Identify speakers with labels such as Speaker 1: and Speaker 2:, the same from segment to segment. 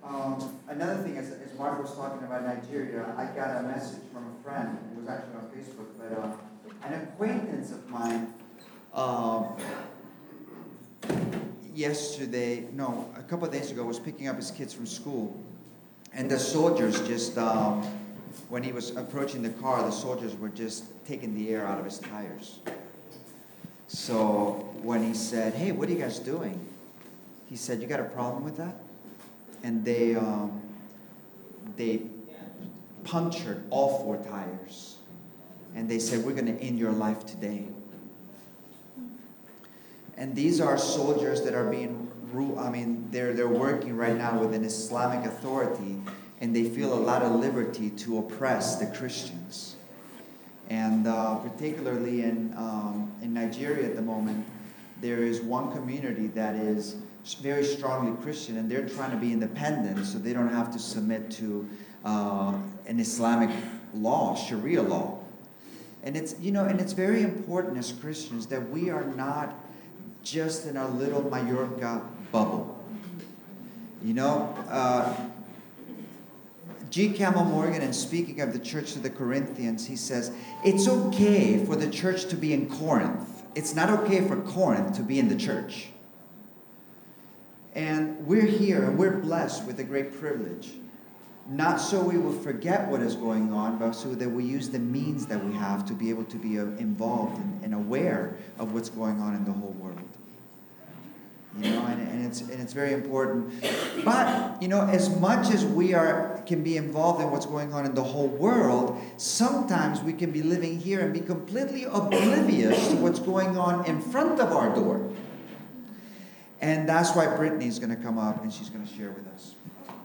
Speaker 1: Another thing, as Mark was talking about Nigeria, I got a message from a friend. It was actually on Facebook, but an acquaintance of mine a couple of days ago, was picking up his kids from school, and the soldiers just, when he was approaching the car, the soldiers were just taking the air out of his tires. So when he said, "Hey, what are you guys doing?" He said, "You got a problem with that?" And they punctured all 4 tires. And they said, "We're going to end your life today." And these are soldiers that are being ruled. I mean, they're working right now with an Islamic authority, and they feel a lot of liberty to oppress the Christians. And particularly in Nigeria at the moment, there is one community that is very strongly Christian, and they're trying to be independent so they don't have to submit to an Islamic law, Sharia law. And it's very important as Christians that we are not just in our little Mallorca bubble. G. Campbell Morgan, in speaking of the church to the Corinthians, he says, it's okay for the church to be in Corinth. It's not okay for Corinth to be in the church. And we're here, and we're blessed with a great privilege. Not so we will forget what is going on, but so that we use the means that we have to be able to be involved and aware of what's going on in the whole world. And it's very important. But as much as we can be involved in what's going on in the whole world, sometimes we can be living here and be completely oblivious to what's going on in front of our door. And that's why Brittany is going to come up and she's going to share with us.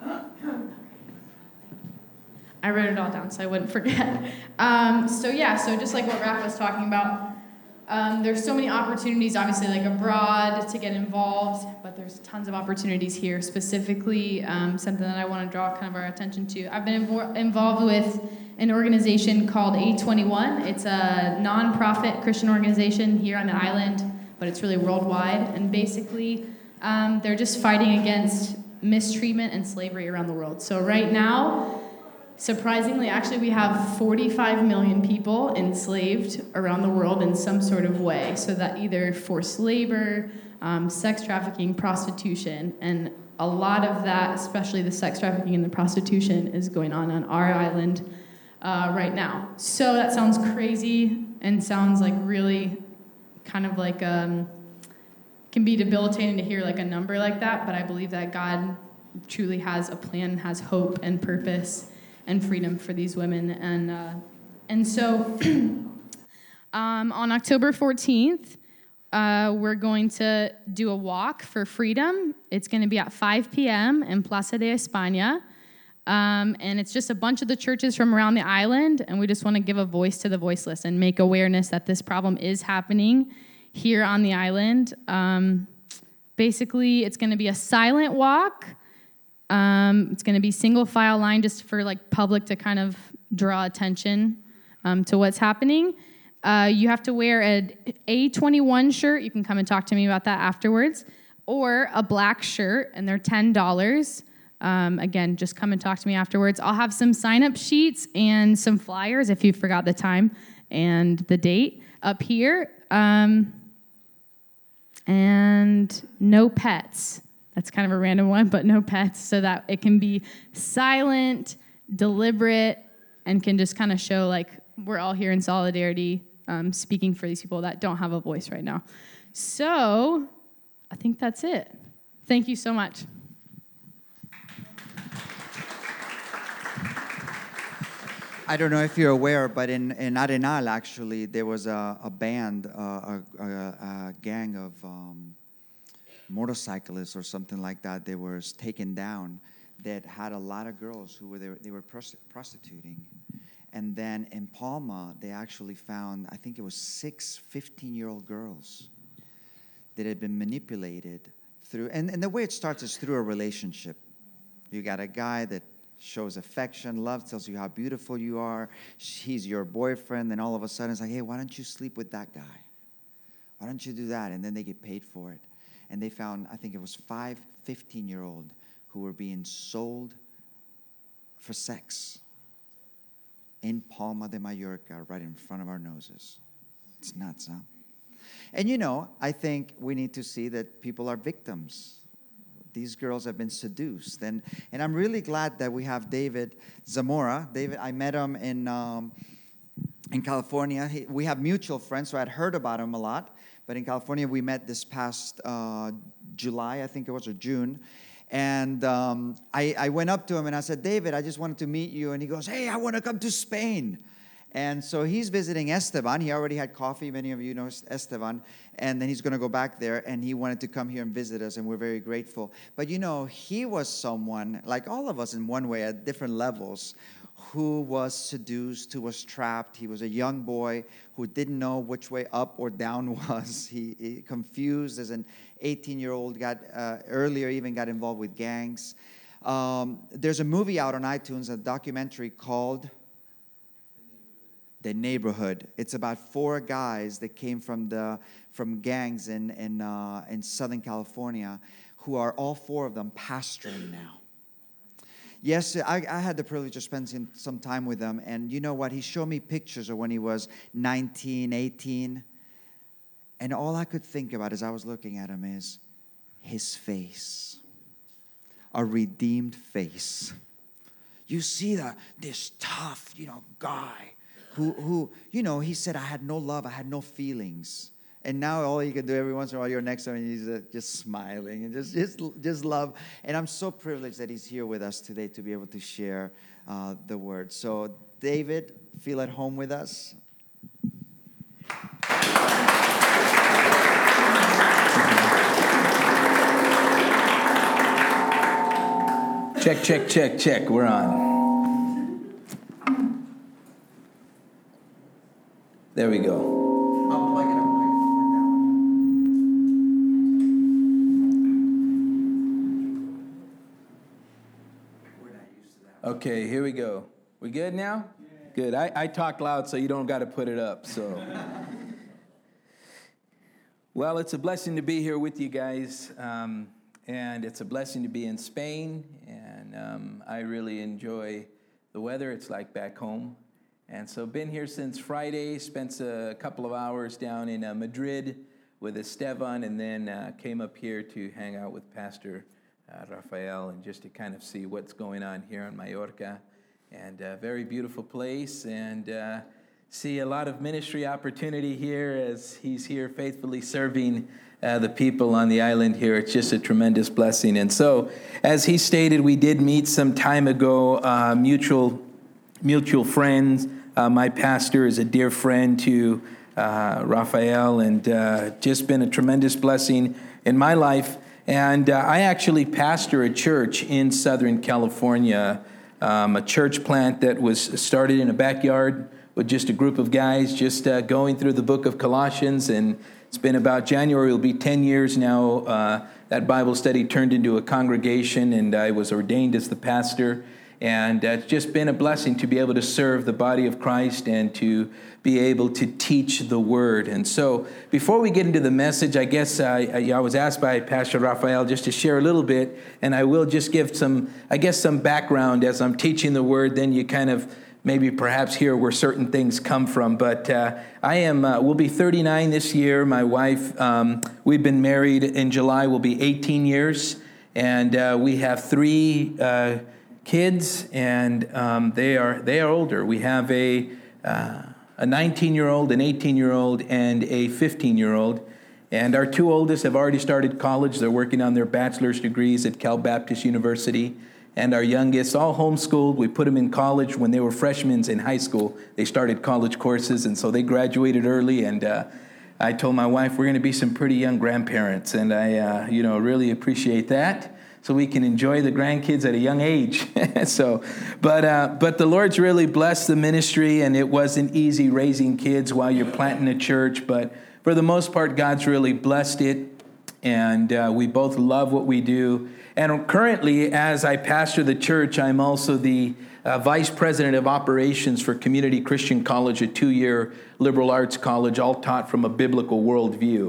Speaker 2: I wrote it all down so I wouldn't forget. So just like what Raph was talking about, there's so many opportunities, obviously, like abroad to get involved, but there's tons of opportunities here. Specifically, something that I want to draw kind of our attention to. I've been involved with an organization called A21. It's a non-profit Christian organization here on the island, but it's really worldwide. And basically, they're just fighting against mistreatment and slavery around the world. So right now, surprisingly, actually, we have 45 million people enslaved around the world in some sort of way. So that either forced labor, sex trafficking, prostitution, and a lot of that, especially the sex trafficking and the prostitution, is going on our island right now. So that sounds crazy and sounds like really kind of like can be debilitating to hear like a number like that, but I believe that God truly has a plan, has hope and purpose and freedom for these women. And so on October 14th, we're going to do a walk for freedom. It's going to be at 5 p.m. in Plaza de España. And it's just a bunch of the churches from around the island, and we just want to give a voice to the voiceless and make awareness that this problem is happening here on the island. Basically, it's going to be a silent walk. It's going to be single file line just for like public to kind of draw attention to what's happening. You have to wear an A21 shirt. You can come and talk to me about that afterwards. Or a black shirt, and they're $10. Again, just come and talk to me afterwards. I'll have some sign-up sheets and some flyers if you forgot the time and the date up here. And no pets. That's kind of a random one, but no pets, so that it can be silent, deliberate, and can just kind of show like we're all here in solidarity, speaking for these people that don't have a voice right now. So I think that's it. Thank you so much.
Speaker 1: I don't know if you're aware, but in Arenal, actually, there was a band, a gang of motorcyclists or something like that. They were taken down that had a lot of girls who were prostituting. And then in Palma, they actually found, I think it was 6 15-year-old girls that had been manipulated through, and the way it starts is through a relationship. You got a guy that shows affection, love, tells you how beautiful you are. He's your boyfriend. Then all of a sudden it's like, hey, why don't you sleep with that guy? Why don't you do that? And then they get paid for it. And they found, I think it was 5 15-year-old who were being sold for sex in Palma de Mallorca, right in front of our noses. It's nuts, huh? And I think we need to see that people are victims. These girls have been seduced. And I'm really glad that we have David Zamora. David, I met him in California. We have mutual friends, so I'd heard about him a lot. But in California, we met this past July, I think it was, or June. And I went up to him and I said, David, I just wanted to meet you. And he goes, hey, I want to come to Spain. And so he's visiting Esteban. He already had coffee. Many of you know Esteban. And then he's going to go back there. And he wanted to come here and visit us. And we're very grateful. But he was someone, like all of us in one way, at different levels, who was seduced, who was trapped. He was a young boy who didn't know which way up or down was. He confused as an 18-year-old, earlier even got involved with gangs. There's a movie out on iTunes, a documentary called The Neighborhood. It's about 4 guys that came from gangs in Southern California, who are all 4 of them pastoring now. Yes, I had the privilege of spending some time with him, and you know what? He showed me pictures of when he was 19, 18, and all I could think about as I was looking at him is his face, a redeemed face. You see this tough, guy who he said, I had no love, I had no feelings. And now all you can do every once in a while, you're next to him and he's just smiling and just love. And I'm so privileged that he's here with us today to be able to share the word. So, David, feel at home with us.
Speaker 3: Check, check, check, check. We're on. There we go.
Speaker 1: I'll plug it up.
Speaker 3: Okay, here we go. We good now? Yeah. Good. I talk loud so you don't got to put it up. So, well, it's a blessing to be here with you guys, and it's a blessing to be in Spain. And I really enjoy the weather. It's like back home, and so been here since Friday. Spent a couple of hours down in Madrid with Esteban, and then came up here to hang out with Pastor Rafael, and just to kind of see what's going on here on Mallorca. And a very beautiful place, and see a lot of ministry opportunity here as he's here faithfully serving the people on the island here. It's just a tremendous blessing. And so, as he stated, we did meet some time ago, mutual friends. My pastor is a dear friend to Rafael, and just been a tremendous blessing in my life. And I actually pastor a church in Southern California, a church plant that was started in a backyard with just a group of guys just going through the book of Colossians. And it's been about January, it'll be 10 years now. That Bible study turned into a congregation, and I was ordained as the pastor. And it's just been a blessing to be able to serve the body of Christ and to be able to teach the word. And so before we get into the message, I guess I was asked by Pastor Rafael just to share a little bit, and I will just give some background as I'm teaching the word. Then you kind of maybe perhaps hear where certain things come from. But we'll be 39 this year. My wife, we've been married in July, will be 18 years. And we have 3 kids, and they are older. We have a 19-year-old, an 18-year-old, and a 15-year-old. And our 2 oldest have already started college. They're working on their bachelor's degrees at Cal Baptist University. And our youngest, all homeschooled. We put them in college when they were freshmen in high school. They started college courses, and so they graduated early. And I told my wife we're going to be some pretty young grandparents, and I really appreciate that. So we can enjoy the grandkids at a young age. But the Lord's really blessed the ministry, and it wasn't easy raising kids while you're planting a church. But for the most part, God's really blessed it, and we both love what we do. And currently, as I pastor the church, I'm also the vice president of operations for Community Christian College, a 2-year liberal arts college, all taught from a biblical worldview.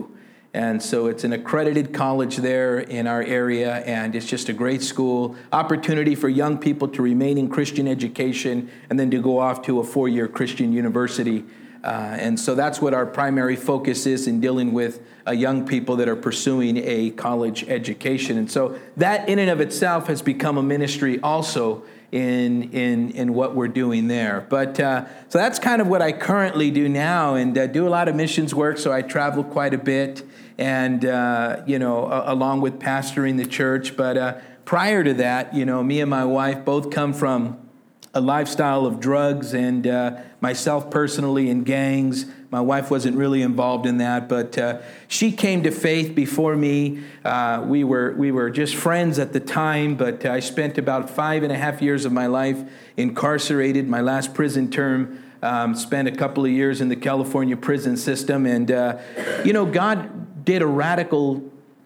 Speaker 3: And so it's an accredited college there in our area, and it's just a great school. Opportunity for young people to remain in Christian education and then to go off to a 4-year Christian university. And so that's what our primary focus is in dealing with young people that are pursuing a college education. And so that in and of itself has become a ministry also in what we're doing there. But so that's kind of what I currently do now, and do a lot of missions work. So I travel quite a bit, and along with pastoring the church. But prior to that, me and my wife both come from a lifestyle of drugs, and myself personally in gangs. My wife wasn't really involved in that, but she came to faith before me. We were just friends at the time, but I spent about 5.5 years of my life incarcerated. My last prison term, spent a couple of years in the California prison system, and God did a radical,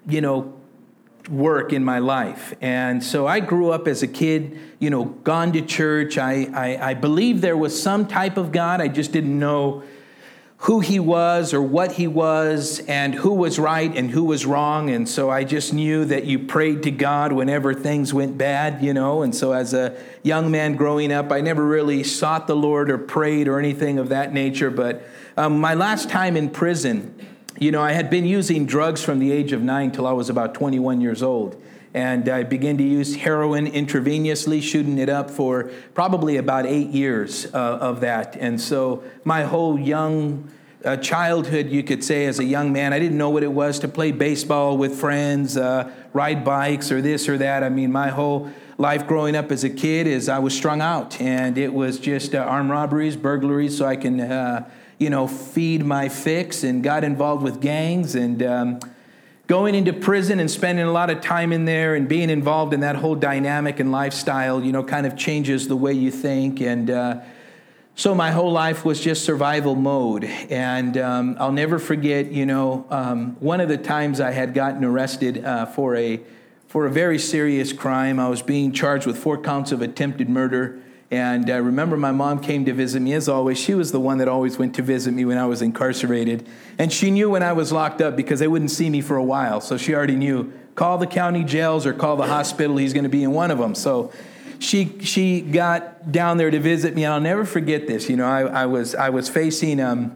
Speaker 3: work in my life. And so I grew up as a kid, gone to church. I believed there was some type of God. I just didn't know who he was or what he was and who was right and who was wrong. And so I just knew that you prayed to God whenever things went bad, And so as a young man growing up, I never really sought the Lord or prayed or anything of that nature. But my last time in prison, I had been using drugs from the age of 9 till I was about 21 years old. And I began to use heroin intravenously, shooting it up for probably about 8 years of that. And so my whole young childhood, you could say, as a young man, I didn't know what it was to play baseball with friends, ride bikes or this or that. I mean, my whole life growing up as a kid is I was strung out. And it was just armed robberies, burglaries, so I can feed my fix, and got involved with gangs, and going into prison and spending a lot of time in there and being involved in that whole dynamic and lifestyle, kind of changes the way you think. And so my whole life was just survival mode. And I'll never forget, one of the times I had gotten arrested for a very serious crime. I was being charged with 4 counts of attempted murder. And I remember my mom came to visit me. As always, she was the one that always went to visit me when I was incarcerated. And she knew when I was locked up because they wouldn't see me for a while. So she already knew, call the county jails or call the hospital. He's going to be in one of them. So she got down there to visit me. And I'll never forget this. I was facing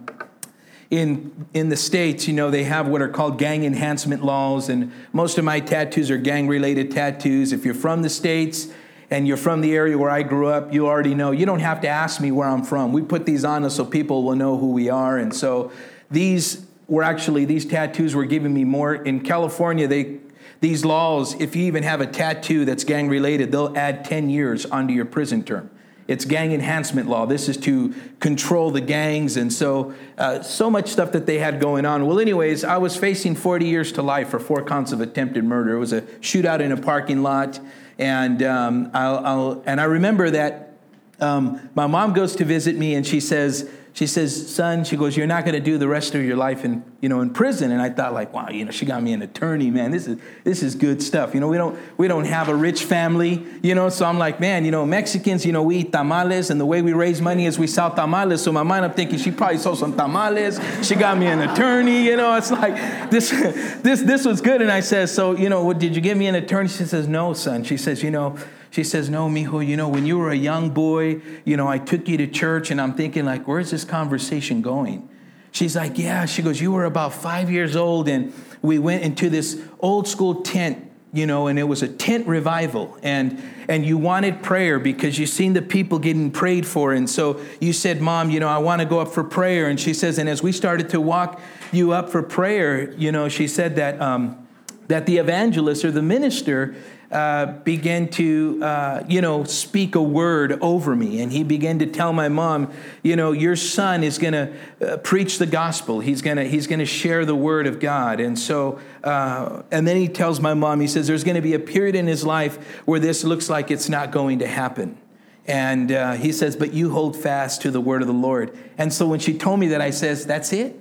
Speaker 3: in the States, they have what are called gang enhancement laws. And most of my tattoos are gang-related tattoos. If you're from the States and you're from the area where I grew up, you already know. You don't have to ask me where I'm from. We put these on us so people will know who we are. And so these tattoos were giving me more. In California, these laws, if you even have a tattoo that's gang-related, they'll add 10 years onto your prison term. It's gang enhancement law. This is to control the gangs. And so much stuff that they had going on. Well, anyways, I was facing 40 years to life for 4 counts of attempted murder. It was a shootout in a parking lot. And I remember that my mom goes to visit me, and she says, son, she goes, you're not going to do the rest of your life in prison. And I thought, like, wow, she got me an attorney, man. This is good stuff. We don't have a rich family, so I'm like, man, Mexicans, we eat tamales, and the way we raise money is we sell tamales. So in my mind, I'm thinking she probably sold some tamales. She got me an attorney, it's like this was good. And I said, so, what, did you give me an attorney? She says, no, son. She says, no, mijo, when you were a young boy, I took you to church, and I'm thinking, like, where's this conversation going? She's like, yeah. She goes, you were about 5 years old, and we went into this old school tent, and it was a tent revival, and you wanted prayer because you seen the people getting prayed for. And so you said, Mom, I want to go up for prayer. And she says, and as we started to walk you up for prayer, she said that the evangelist or the minister began to, speak a word over me. And he began to tell my mom, your son is going to preach the gospel. He's going to share the word of God. And so, and then he tells my mom, he says, there's going to be a period in his life where this looks like it's not going to happen. And he says, but you hold fast to the word of the Lord. And so when she told me that, I says, that's it?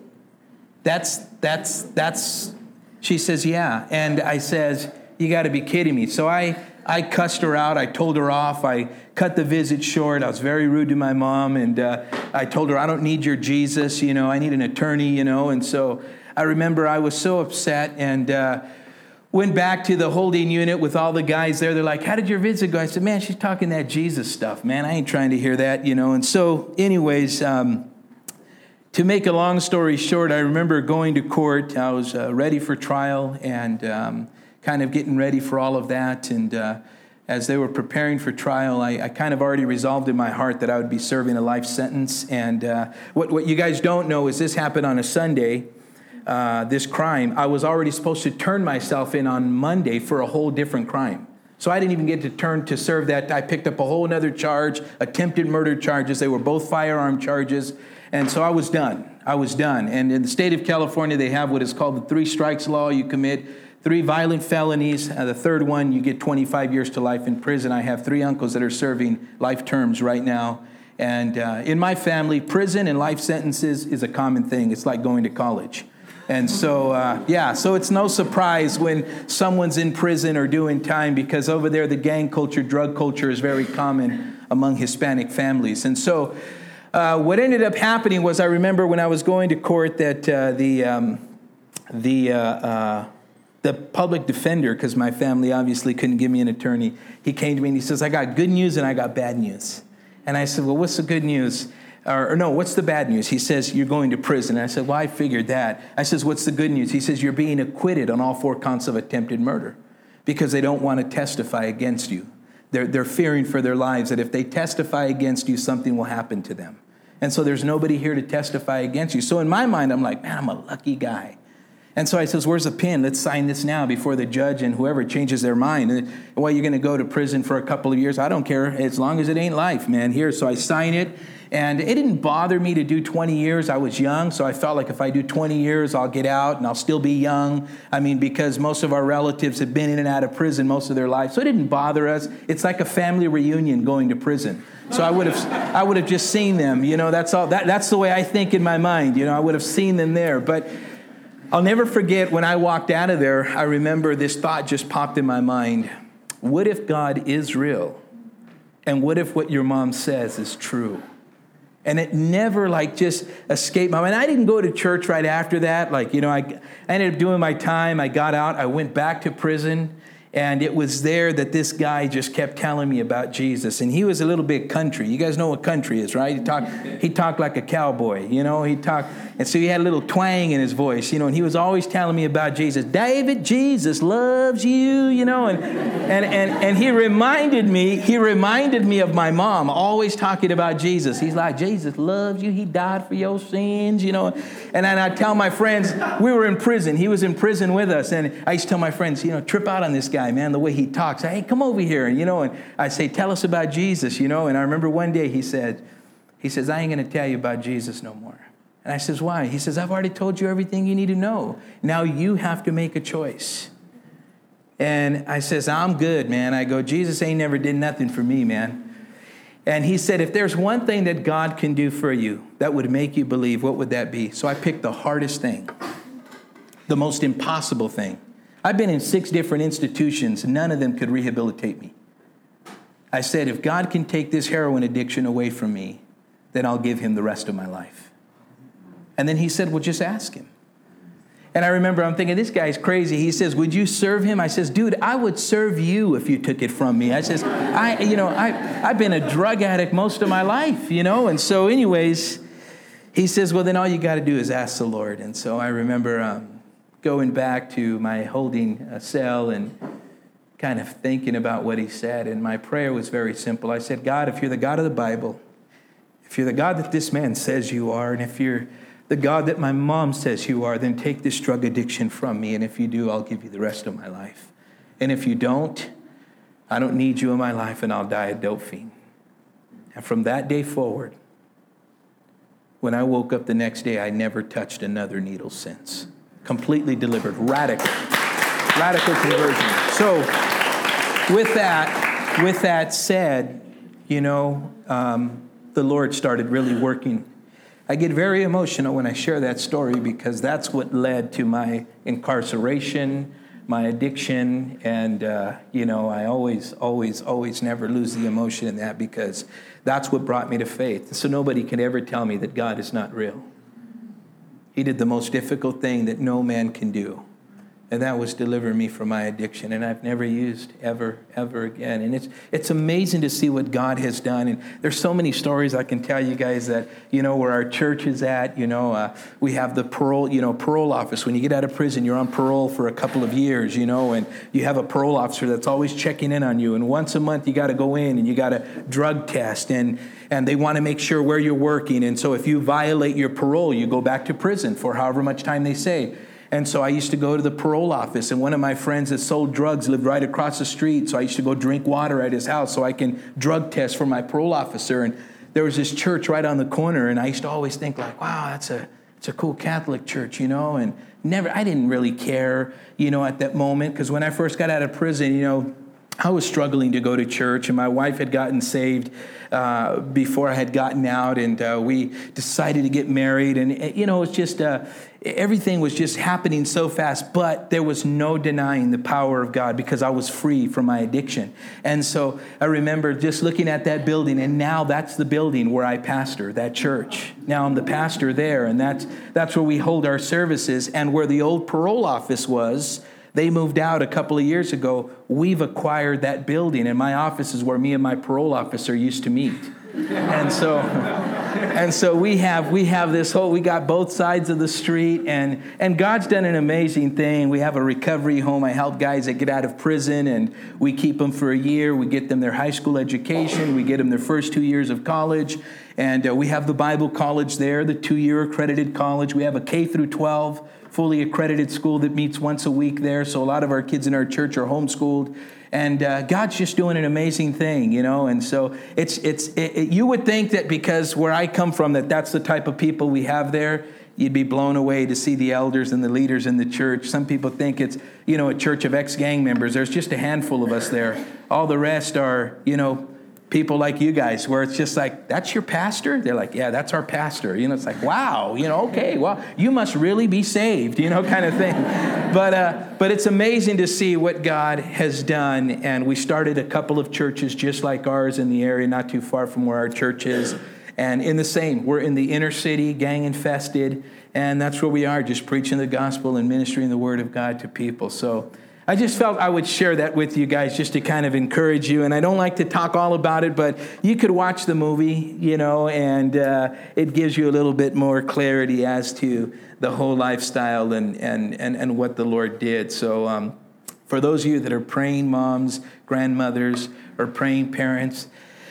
Speaker 3: That's, she says, yeah. And I says, you got to be kidding me. So I cussed her out. I told her off. I cut the visit short. I was very rude to my mom. And I told her, I don't need your Jesus. I need an attorney, And so I remember I was so upset and went back to the holding unit with all the guys there. They're like, how did your visit go? I said, man, she's talking that Jesus stuff, man. I ain't trying to hear that, And so anyways, to make a long story short, I remember going to court. I was ready for trial and kind of getting ready for all of that. And as they were preparing for trial, I kind of already resolved in my heart that I would be serving a life sentence. And what you guys don't know is this happened on a Sunday. This crime, I was already supposed to turn myself in on Monday for a whole different crime. So I didn't even get to turn to serve that. I picked up a whole other charge, attempted murder charges. They were both firearm charges. And so I was done. And in the state of California, they have what is called the 3 strikes law. You commit 3 violent felonies. The third one, you get 25 years to life in prison. I have 3 uncles that are serving life terms right now. And in my family, prison and life sentences is a common thing. It's like going to college. And so, so it's no surprise when someone's in prison or doing time, because over there the gang culture, drug culture is very common among Hispanic families. And so what ended up happening was, I remember when I was going to court that the public defender, because my family obviously couldn't give me an attorney, he came to me and he says, I got good news and I got bad news. And I said, well, what's the good news? Or no, what's the bad news? He says, you're going to prison. And I said, well, I figured that. I says, what's the good news? He says, you're being acquitted on all 4 counts of attempted murder because they don't want to testify against you. They're fearing for their lives that if they testify against you, something will happen to them. And so there's nobody here to testify against you. So in my mind, I'm like, man, I'm a lucky guy. And so I says, where's the pen? Let's sign this now before the judge and whoever changes their mind. And, well, you're going to go to prison for a couple of years. I don't care, as long as it ain't life, man. Here, so I sign it. And it didn't bother me to do 20 years. I was young, so I felt like if I do 20 years, I'll get out and I'll still be young. I mean, because most of our relatives have been in and out of prison most of their life. So it didn't bother us. It's like a family reunion going to prison. So I would have just seen them. That's all. That's the way I think in my mind. I would have seen them there. But I'll never forget when I walked out of there, I remember this thought just popped in my mind. What if God is real? And what if what your mom says is true? And it never just escaped my mind. I didn't go to church right after that. I ended up doing my time. I got out. I went back to prison. And it was there that this guy just kept telling me about Jesus. And he was a little bit country. You guys know what country is, right? He talked like a cowboy, He talked, and so he had a little twang in his voice, And he was always telling me about Jesus. David, Jesus loves you, And he reminded me of my mom, always talking about Jesus. He's like, Jesus loves you. He died for your sins, And then I tell my friends, we were in prison. He was in prison with us, and I used to tell my friends, trip out on this guy. Man, the way he talks. Hey, come over here. And I say, tell us about Jesus, And I remember one day he says, I ain't going to tell you about Jesus no more. And I says, why? He says, I've already told you everything you need to know. Now you have to make a choice. And I says, I'm good, man. I go, Jesus ain't never did nothing for me, man. And he said, if there's one thing that God can do for you that would make you believe, what would that be? So I picked the hardest thing, the most impossible thing. I've been in 6 different institutions. None of them could rehabilitate me. I said, if God can take this heroin addiction away from me, then I'll give him the rest of my life. And then he said, well, just ask him. And I remember I'm thinking, this guy's crazy. He says, would you serve him? I says, dude, I would serve you if you took it from me. I says, I've been a drug addict most of my life, And so anyways, he says, well, then all you got to do is ask the Lord. And so I remember going back to my holding cell and kind of thinking about what he said. And my prayer was very simple. I said, God, if you're the God of the Bible, if you're the God that this man says you are, and if you're the God that my mom says you are, then take this drug addiction from me. And if you do, I'll give you the rest of my life. And if you don't, I don't need you in my life and I'll die a dope fiend. And from that day forward, when I woke up the next day, I never touched another needle since. Completely delivered. Radical conversion. So with that said, the Lord started really working. I get very emotional when I share that story because that's what led to my incarceration, my addiction, and, I always never lose the emotion in that because that's what brought me to faith. So nobody can ever tell me that God is not real. He did the most difficult thing that no man can do. And that was deliver me from my addiction. And I've never used ever again. And it's amazing to see what God has done. And there's so many stories I can tell you guys that, where our church is at. We have the parole office. When you get out of prison, you're on parole for a couple of years, and you have a parole officer that's always checking in on you. And once a month, you got to go in and you got a drug test. And they want to make sure where you're working. And so if you violate your parole, you go back to prison for however much time they say. And so I used to go to the parole office, and one of my friends that sold drugs lived right across the street. So I used to go drink water at his house so I can drug test for my parole officer. And there was this church right on the corner, and I used to always think like, wow, it's a cool Catholic church, and I didn't really care, at that moment, because when I first got out of prison, I was struggling to go to church, and my wife had gotten saved before I had gotten out, and we decided to get married, and it's just everything was just happening so fast, but there was no denying the power of God because I was free from my addiction. And so I remember just looking at that building, and now that's the building where I pastor, that church. Now I'm the pastor there, and that's where we hold our services, and where the old parole office was. They moved out a couple of years ago. We've acquired that building, and my office is where me and my parole officer used to meet. And so we have this whole, we got both sides of the street, and God's done an amazing thing. We have a recovery home. I help guys that get out of prison, and we keep them for a year. We get them their high school education. We get them their first 2 years of college. And we have the Bible college there, the 2-year accredited college. We have a K through 12 fully accredited school that meets once a week there. So a lot of our kids in our church are homeschooled. And God's just doing an amazing thing, And so you would think that because where I come from, that's the type of people we have there. You'd be blown away to see the elders and the leaders in the church. Some people think it's, a church of ex-gang members. There's just a handful of us there. All the rest are, people like you guys, where it's just like, that's your pastor? They're like, yeah, that's our pastor. It's like, wow, okay, well, you must really be saved, kind of thing. But it's amazing to see what God has done. And we started a couple of churches just like ours in the area, not too far from where our church is. And we're in the inner city, gang infested. And that's where we are, just preaching the gospel and ministering the word of God to people. So I just felt I would share that with you guys just to kind of encourage you. And I don't like to talk all about it, but you could watch the movie, and it gives you a little bit more clarity as to the whole lifestyle and what the Lord did. So for those of you that are praying moms, grandmothers, or praying parents,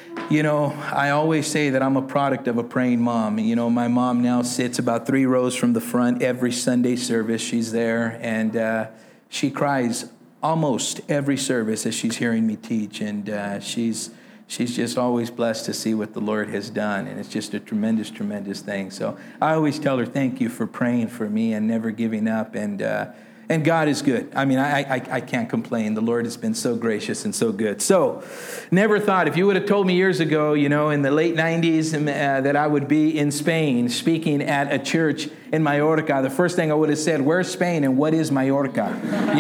Speaker 3: I always say that I'm a product of a praying mom. My mom now sits about 3 rows from the front every Sunday service. She's there, and she cries almost every service as she's hearing me teach, and she's just always blessed to see what the Lord has done, and it's just a tremendous, tremendous thing. So I always tell her, thank you for praying for me and never giving up, and God is good. I mean, I can't complain. The Lord has been so gracious and so good. So never thought, if you would have told me years ago, in the late 90s, that I would be in Spain speaking at a church in Mallorca, the first thing I would have said, where's Spain and what is Mallorca?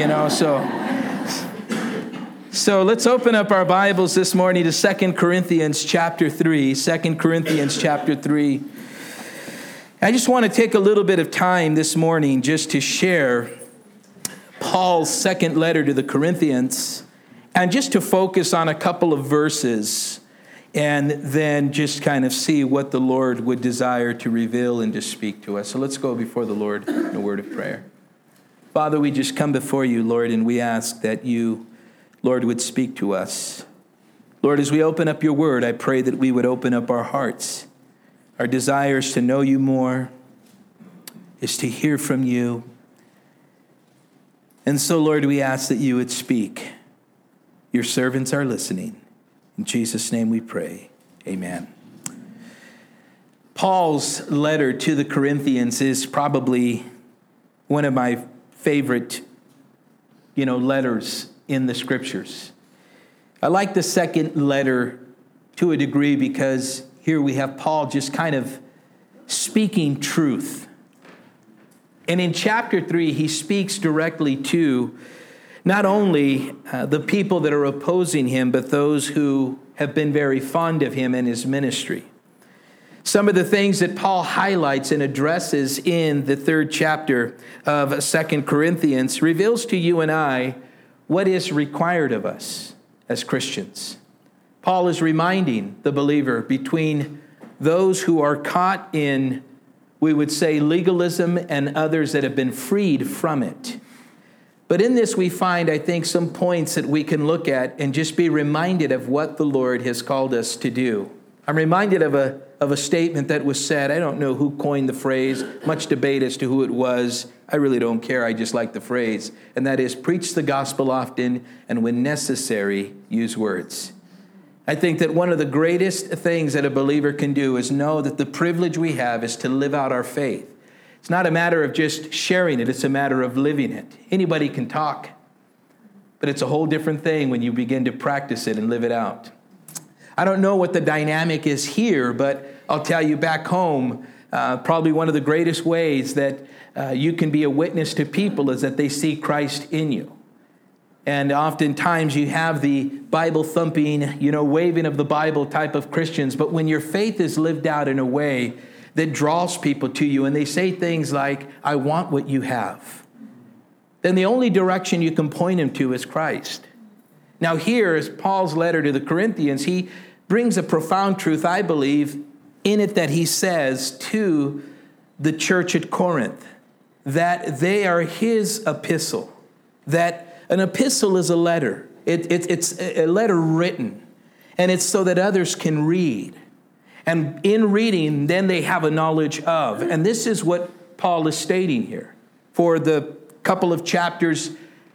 Speaker 3: So let's open up our Bibles this morning to 2 Corinthians chapter 3. 2 Corinthians chapter 3. I just want to take a little bit of time this morning just to share Paul's second letter to the Corinthians, and just to focus on a couple of verses, and then just kind of see what the Lord would desire to reveal and to speak to us. So let's go before the Lord in a word of prayer. Father, we just come before you, Lord, and we ask that you, Lord, would speak to us. Lord, as we open up your word, I pray that we would open up our hearts. Our desires to know you more is to hear from you. And so, Lord, we ask that you would speak. Your servants are listening. In Jesus' name we pray. Amen. Paul's letter to the Corinthians is probably one of my favorite, letters in the scriptures. I like the second letter to a degree because here we have Paul just kind of speaking truth. And in chapter 3, he speaks directly to not only the people that are opposing him, but those who have been very fond of him and his ministry. Some of the things that Paul highlights and addresses in the 3rd chapter of 2 Corinthians reveals to you and I what is required of us as Christians. Paul is reminding the believer between those who are caught in, we would say, legalism and others that have been freed from it. But in this we find, I think, some points that we can look at and just be reminded of what the Lord has called us to do. I'm reminded of a statement that was said. I don't know who coined the phrase, much debate as to who it was. I really don't care. I just like the phrase. And that is, preach the gospel often, and when necessary, use words. I think that one of the greatest things that a believer can do is know that the privilege we have is to live out our faith. It's not a matter of just sharing it. It's a matter of living it. Anybody can talk, but it's a whole different thing when you begin to practice it and live it out. I don't know what the dynamic is here, but I'll tell you back home, probably one of the greatest ways that you can be a witness to people is that they see Christ in you. And oftentimes you have the Bible thumping, waving of the Bible type of Christians. But when your faith is lived out in a way that draws people to you and they say things like, I want what you have, then the only direction you can point them to is Christ. Now here is Paul's letter to the Corinthians. He brings a profound truth, I believe, in it that he says to the church at Corinth, that they are his epistle, that an epistle is a letter. It's a letter written, and it's so that others can read. And in reading, then they have a knowledge of. And this is what Paul is stating here. For the couple of chapters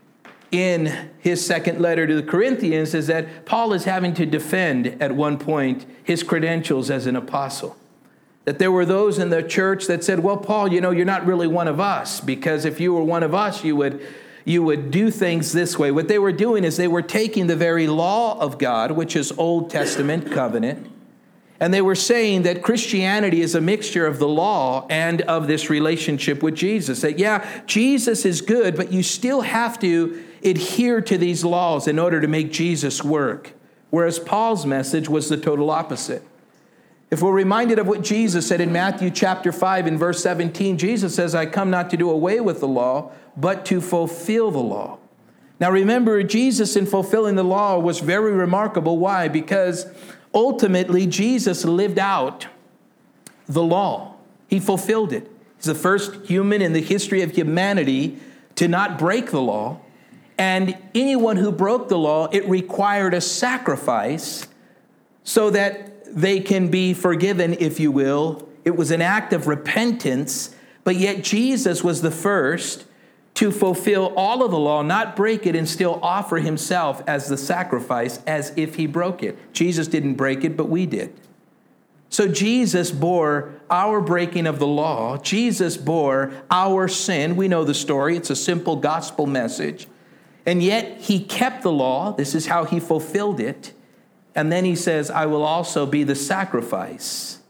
Speaker 3: in his second letter to the Corinthians is that Paul is having to defend at one point his credentials as an apostle. That there were those in the church that said, well, Paul, you're not really one of us, because if you were one of us, you would do things this way. What they were doing is they were taking the very law of God, which is Old Testament covenant, and they were saying that Christianity is a mixture of the law and of this relationship with Jesus. That, Jesus is good, but you still have to adhere to these laws in order to make Jesus work. Whereas Paul's message was the total opposite. If we're reminded of what Jesus said in Matthew chapter 5 and verse 17, Jesus says, I come not to do away with the law, but to fulfill the law. Now remember, Jesus in fulfilling the law was very remarkable. Why? Because ultimately Jesus lived out the law. He fulfilled it. He's the first human in the history of humanity to not break the law. And anyone who broke the law, it required a sacrifice so that they can be forgiven, if you will. It was an act of repentance, but yet Jesus was the first to fulfill all of the law, not break it, and still offer himself as the sacrifice as if he broke it. Jesus didn't break it, but we did. So Jesus bore our breaking of the law. Jesus bore our sin. We know the story. It's a simple gospel message. And yet he kept the law. This is how he fulfilled it. And then he says, I will also be the sacrifice.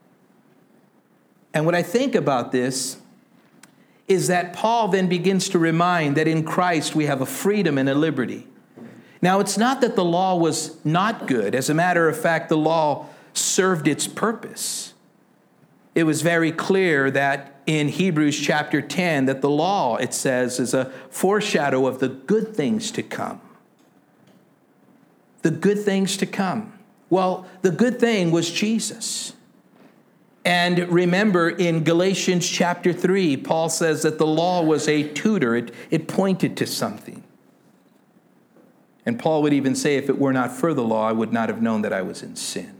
Speaker 3: And what I think about this is that Paul then begins to remind that in Christ we have a freedom and a liberty. Now, it's not that the law was not good. As a matter of fact, the law served its purpose. It was very clear that in Hebrews chapter 10, that the law, it says, is a foreshadow of the good things to come. The good things to come. Well, the good thing was Jesus. And remember, in Galatians chapter 3, Paul says that the law was a tutor. It pointed to something. And Paul would even say, if it were not for the law, I would not have known that I was in sin.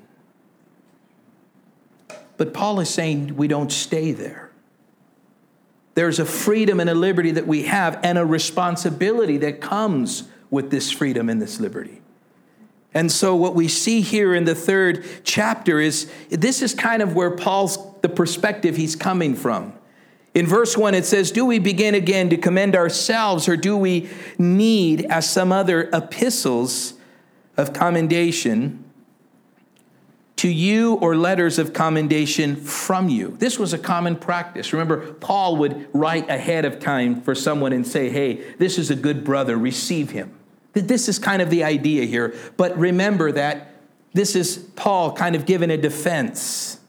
Speaker 3: But Paul is saying we don't stay there. There's a freedom and a liberty that we have, and a responsibility that comes with this freedom and this liberty. And so what we see here in the third chapter is, this is kind of where the perspective he's coming from. In verse 1, it says, do we begin again to commend ourselves, or do we need, as some other epistles of commendation to you, or letters of commendation from you? This was a common practice. Remember, Paul would write ahead of time for someone and say, hey, this is a good brother, receive him. This is kind of the idea here. But remember that this is Paul kind of giving a defense.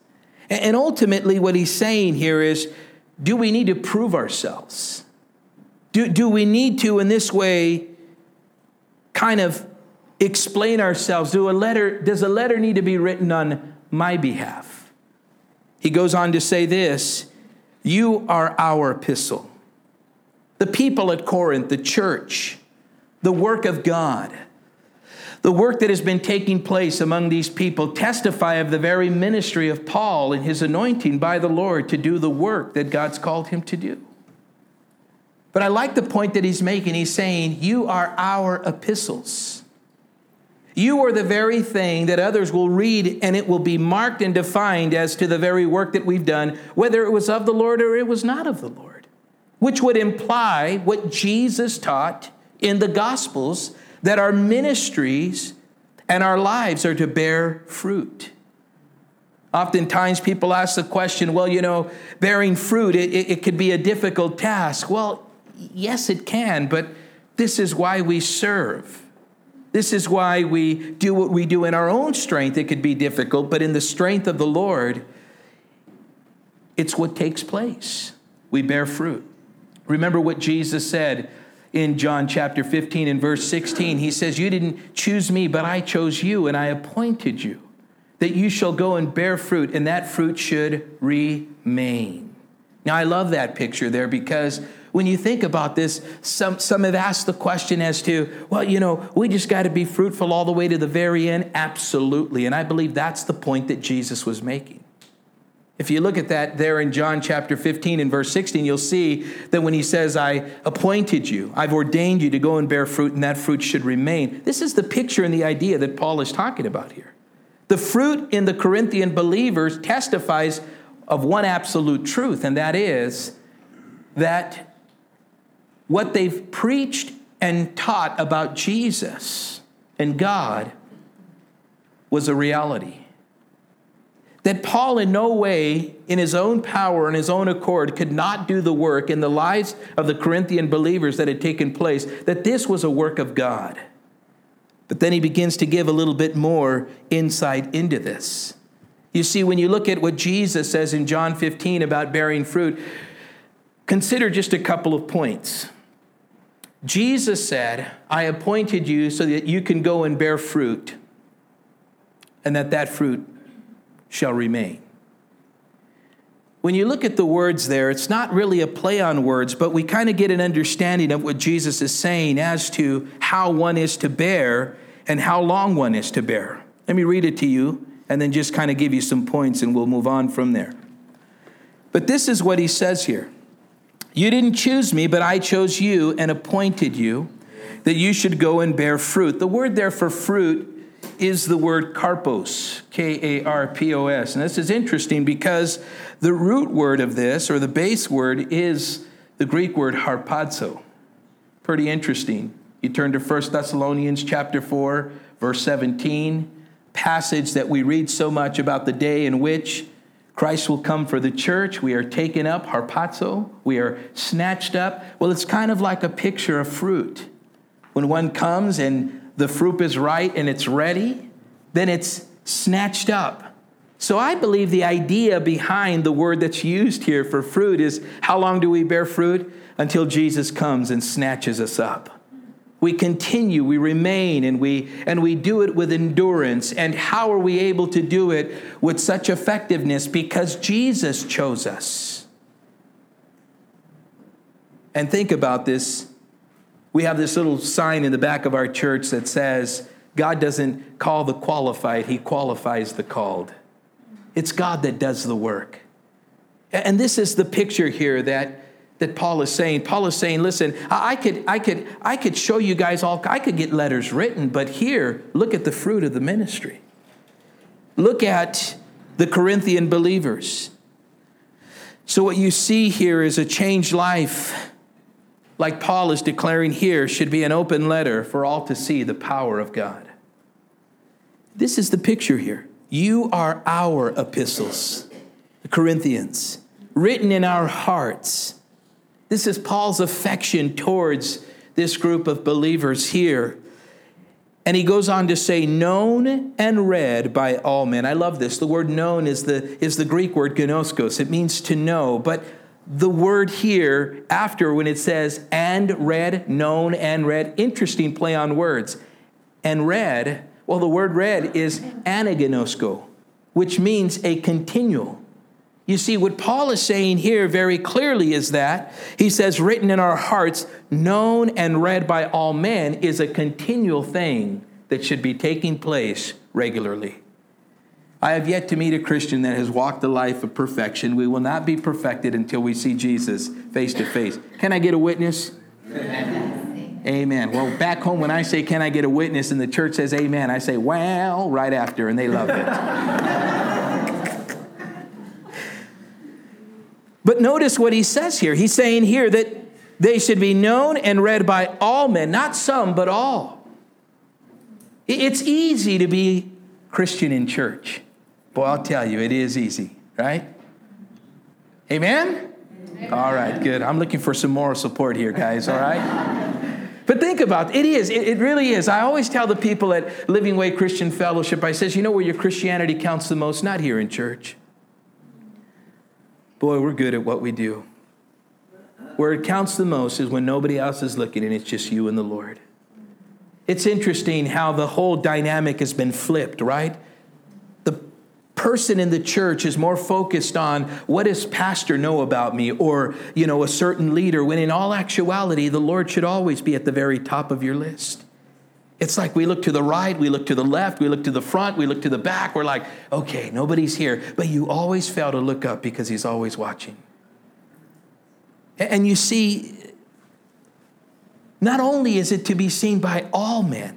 Speaker 3: And ultimately what he's saying here is, do we need to prove ourselves? Do we need to, in this way, kind of explain ourselves? Does a letter need to be written on my behalf? He goes on to say this, you are our epistle. The people at Corinth, the church, the work of God, the work that has been taking place among these people testify of the very ministry of Paul and his anointing by the Lord to do the work that God's called him to do. But I like the point that he's making. He's saying, you are our epistles. You are the very thing that others will read, and it will be marked and defined as to the very work that we've done, whether it was of the Lord or it was not of the Lord, which would imply what Jesus taught in the Gospels, that our ministries and our lives are to bear fruit. Oftentimes people ask the question, well, bearing fruit, it could be a difficult task. Well, yes, it can, but this is why we serve. This is why we do what we do in our own strength. It could be difficult, but in the strength of the Lord, it's what takes place. We bear fruit. Remember what Jesus said in John chapter 15 and verse 16. He says, you didn't choose me, but I chose you and I appointed you, that you shall go and bear fruit, and that fruit should remain. Now, I love that picture there, because when you think about this, some have asked the question as to, well, we just got to be fruitful all the way to the very end. Absolutely. And I believe that's the point that Jesus was making. If you look at that there in John chapter 15 and verse 16, you'll see that when he says, I appointed you, I've ordained you to go and bear fruit, and that fruit should remain. This is the picture and the idea that Paul is talking about here. The fruit in the Corinthian believers testifies of one absolute truth, and that is that what they've preached and taught about Jesus and God was a reality. That Paul in no way, in his own power and his own accord, could not do the work in the lives of the Corinthian believers that had taken place, that this was a work of God. But then he begins to give a little bit more insight into this. You see, when you look at what Jesus says in John 15 about bearing fruit, consider just a couple of points. Jesus said, I appointed you so that you can go and bear fruit, and that fruit shall remain. When you look at the words there, it's not really a play on words, but we kind of get an understanding of what Jesus is saying as to how one is to bear and how long one is to bear. Let me read it to you and then just kind of give you some points, and we'll move on from there. But this is what he says here. You didn't choose me, but I chose you and appointed you that you should go and bear fruit. The word there for fruit is the word karpos, K-A-R-P-O-S. And this is interesting because the root word of this, or the base word, is the Greek word harpazo. Pretty interesting. You turn to 1 Thessalonians chapter 4, verse 17, passage that we read so much about the day in which Christ will come for the church. We are taken up, harpazo. We are snatched up. Well, it's kind of like a picture of fruit. When one comes and the fruit is right and it's ready, then it's snatched up. So I believe the idea behind the word that's used here for fruit is, how long do we bear fruit? Until Jesus comes and snatches us up. We continue, we remain, and we do it with endurance. And how are we able to do it with such effectiveness? Because Jesus chose us. And think about this. We have this little sign in the back of our church that says, God doesn't call the qualified, he qualifies the called. It's God that does the work. And this is the picture here that Paul is saying. Paul is saying, listen, I could show you guys I could get letters written, but here, look at the fruit of the ministry. Look at the Corinthian believers. So what you see here is a changed life, like Paul is declaring here, should be an open letter for all to see the power of God. This is the picture here. You are our epistles, the Corinthians, written in our hearts. This is Paul's affection towards this group of believers here. And he goes on to say, known and read by all men. I love this. The word known is the Greek word gnoskos. It means to know. But the word here after when it says and read, known and read, interesting play on words. And read, well, the word read is anagnosko, which means a continual. You see, what Paul is saying here very clearly is that he says, written in our hearts, known and read by all men, is a continual thing that should be taking place regularly. I have yet to meet a Christian that has walked the life of perfection. We will not be perfected until we see Jesus face to face. Can I get a witness? Amen. Well, back home when I say, can I get a witness, and the church says amen, I say, well, right after, and they love it. But notice what he says here. He's saying here that they should be known and read by all men, not some, but all. It's easy to be Christian in church. Boy, I'll tell you, it is easy, right? Amen? Amen. All right, good. I'm looking for some moral support here, guys, all right? But think about it. It really is. I always tell the people at Living Way Christian Fellowship, I says, you know where your Christianity counts the most? Not here in church. Boy, we're good at what we do. Where it counts the most is when nobody else is looking and it's just you and the Lord. It's interesting how the whole dynamic has been flipped, right? The person in the church is more focused on what does pastor know about me or, a certain leader, when in all actuality, the Lord should always be at the very top of your list. It's like we look to the right, we look to the left, we look to the front, we look to the back. We're like, okay, nobody's here. But you always fail to look up because he's always watching. And you see, not only is it to be seen by all men,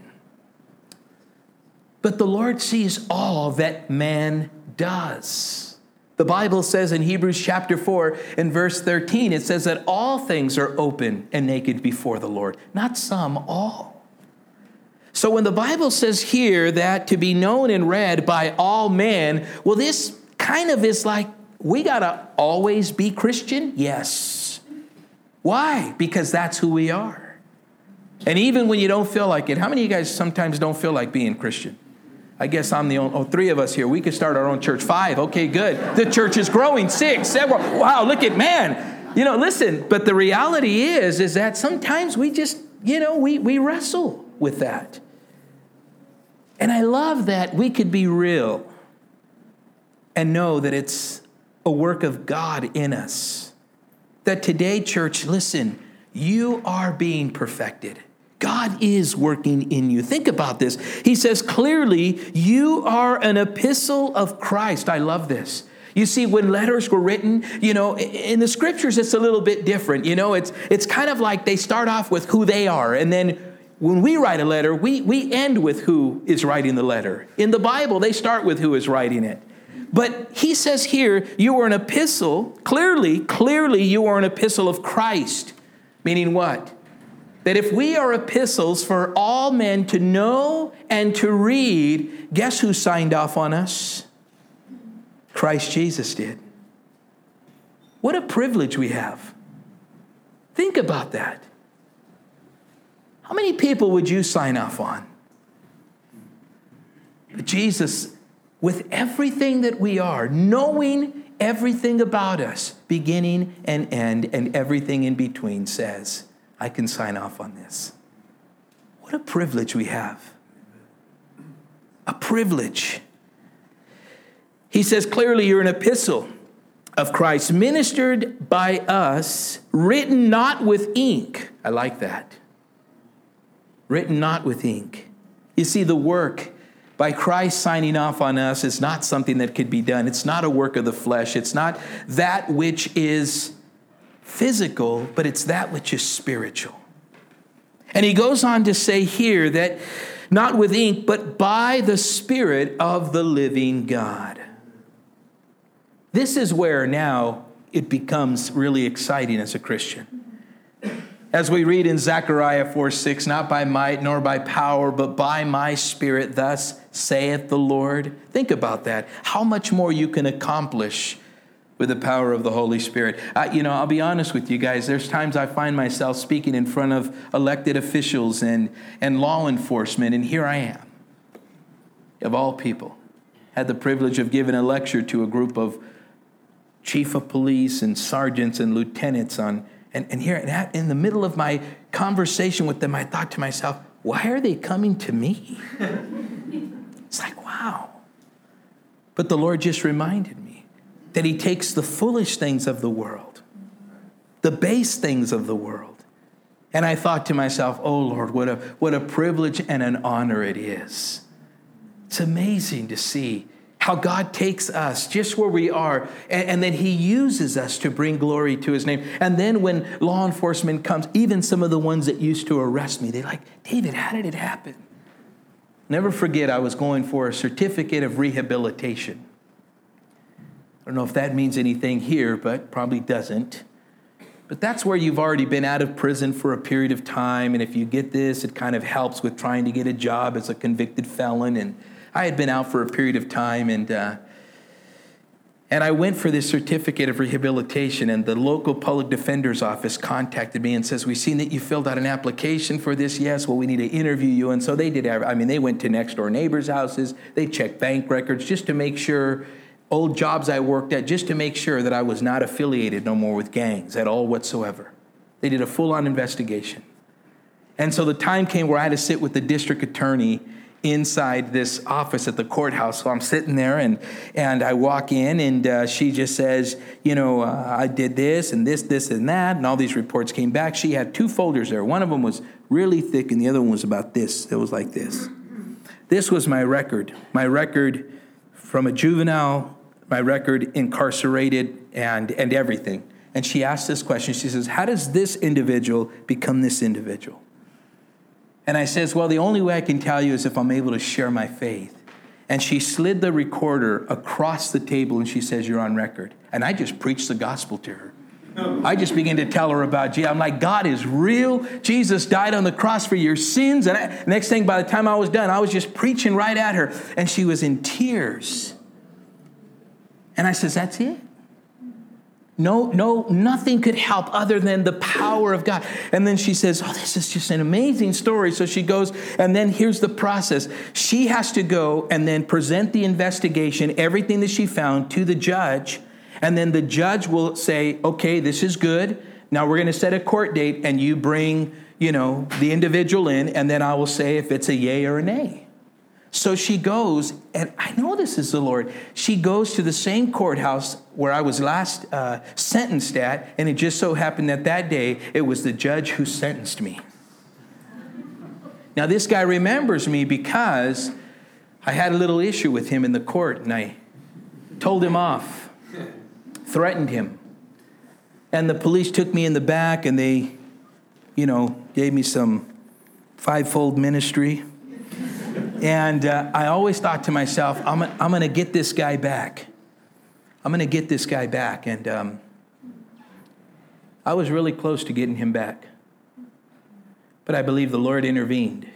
Speaker 3: but the Lord sees all that man does. The Bible says in Hebrews chapter 4 and verse 13, it says that all things are open and naked before the Lord. Not some, all. So when the Bible says here that to be known and read by all men, well, this kind of is like, we got to always be Christian? Yes. Why? Because that's who we are. And even when you don't feel like it, how many of you guys sometimes don't feel like being Christian? I guess I'm the only, 3 of us here. We could start our own church. 5, okay, good. The church is growing. 6, 7, wow, look at man. Listen, but the reality is that sometimes we just, we wrestle with that. And I love that we could be real and know that it's a work of God in us. That today, church, listen, you are being perfected. God is working in you. Think about this. He says clearly, you are an epistle of Christ. I love this. You see, when letters were written, in the scriptures, it's a little bit different. It's kind of like they start off with who they are, and then when we write a letter, we end with who is writing the letter. In the Bible, they start with who is writing it. But he says here, you are an epistle. Clearly, you are an epistle of Christ. Meaning what? That if we are epistles for all men to know and to read, guess who signed off on us? Christ Jesus did. What a privilege we have. Think about that. How many people would you sign off on? But Jesus, with everything that we are, knowing everything about us, beginning and end, and everything in between, says, I can sign off on this. What a privilege we have. A privilege. He says clearly, you're an epistle of Christ, ministered by us, written not with ink. I like that. Written not with ink. You see, the work by Christ signing off on us is not something that could be done. It's not a work of the flesh. It's not that which is physical, but it's that which is spiritual. And he goes on to say here that not with ink, but by the Spirit of the living God. This is where now it becomes really exciting as a Christian. As we read in Zechariah 4:6, not by might nor by power, but by my Spirit, thus saith the Lord. Think about that. How much more you can accomplish with the power of the Holy Spirit. I'll be honest with you guys. There's times I find myself speaking in front of elected officials and law enforcement, and here I am, of all people, had the privilege of giving a lecture to a group of chief of police and sergeants and lieutenants and here in the middle of my conversation with them, I thought to myself, why are they coming to me? It's like, wow. But the Lord just reminded me that he takes the foolish things of the world, the base things of the world. And I thought to myself, oh Lord, what a privilege and an honor it is. It's amazing to see how God takes us just where we are, and then he uses us to bring glory to his name. And then when law enforcement comes, even some of the ones that used to arrest me, they're like, David, how did it happen? Never forget, I was going for a certificate of rehabilitation. I don't know if that means anything here, but probably doesn't. But that's where you've already been out of prison for a period of time, and if you get this, it kind of helps with trying to get a job as a convicted felon. And I had been out for a period of time, and I went for this certificate of rehabilitation, and the local public defender's office contacted me and says, we've seen that you filled out an application for this. Yes, well, we need to interview you. And so they did. They went to next door neighbors' houses. They checked bank records just to make sure, old jobs I worked at, just to make sure that I was not affiliated no more with gangs at all whatsoever. They did a full-on investigation. And so the time came where I had to sit with the district attorney inside this office at the courthouse. So I'm sitting there, and I walk in, and she just says, I did this and this and that, and all these reports came back. She had 2 folders there. One of them was really thick, and the other one was about this. It was like this. This was my record from a juvenile, my record incarcerated, and everything. And she asked this question. She says, how does this individual become this individual? And I says, well, the only way I can tell you is if I'm able to share my faith. And she slid the recorder across the table, and she says, you're on record. And I just preached the gospel to her. I just began to tell her about Jesus. I'm like, God is real. Jesus died on the cross for your sins. And next thing, by the time I was done, I was just preaching right at her. And she was in tears. And I says, that's it? No, nothing could help other than the power of God. And then she says, oh, this is just an amazing story. So she goes, and then here's the process. She has to go and then present the investigation, everything that she found, to the judge. And then the judge will say, okay, this is good. Now we're going to set a court date, and you bring, the individual in, and then I will say if it's a yay or a nay. So she goes, and I know this is the Lord. She goes to the same courthouse where I was last sentenced at, and it just so happened that day, it was the judge who sentenced me. Now, this guy remembers me because I had a little issue with him in the court, and I told him off, threatened him. And the police took me in the back, and they, gave me some 5-fold ministry. And I always thought to myself, I'm going to get this guy back. I'm going to get this guy back. And I was really close to getting him back. But I believe the Lord intervened.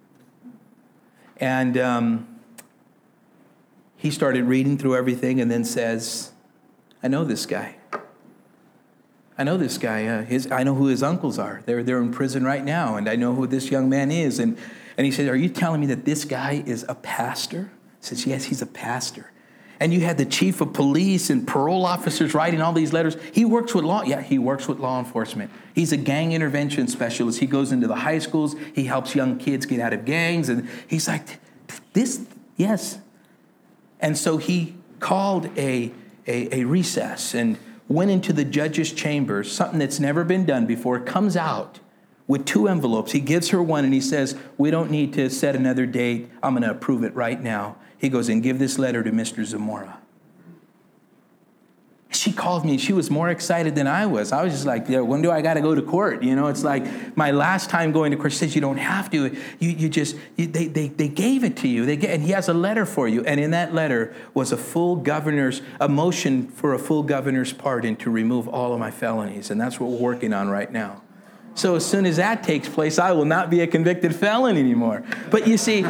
Speaker 3: And he started reading through everything and then says, I know this guy. I know this guy. I know who his uncles are. They're in prison right now. And I know who this young man is. And he said, are you telling me that this guy is a pastor? I said, yes, he's a pastor. And you had the chief of police and parole officers writing all these letters. He works with law. Yeah, he works with law enforcement. He's a gang intervention specialist. He goes into the high schools. He helps young kids get out of gangs. And he's like, this, yes. And so he called a recess and went into the judge's chambers, something that's never been done before, comes out with 2 envelopes. He gives her one, and he says, we don't need to set another date. I'm going to approve it right now. He goes, and give this letter to Mr. Zamora. She called me. She was more excited than I was. I was just like, when do I got to go to court? It's like my last time going to court. She says, you don't have to. They gave it to you. And he has a letter for you. And in that letter was a motion for a full governor's pardon to remove all of my felonies. And that's what we're working on right now. So as soon as that takes place, I will not be a convicted felon anymore. But you see,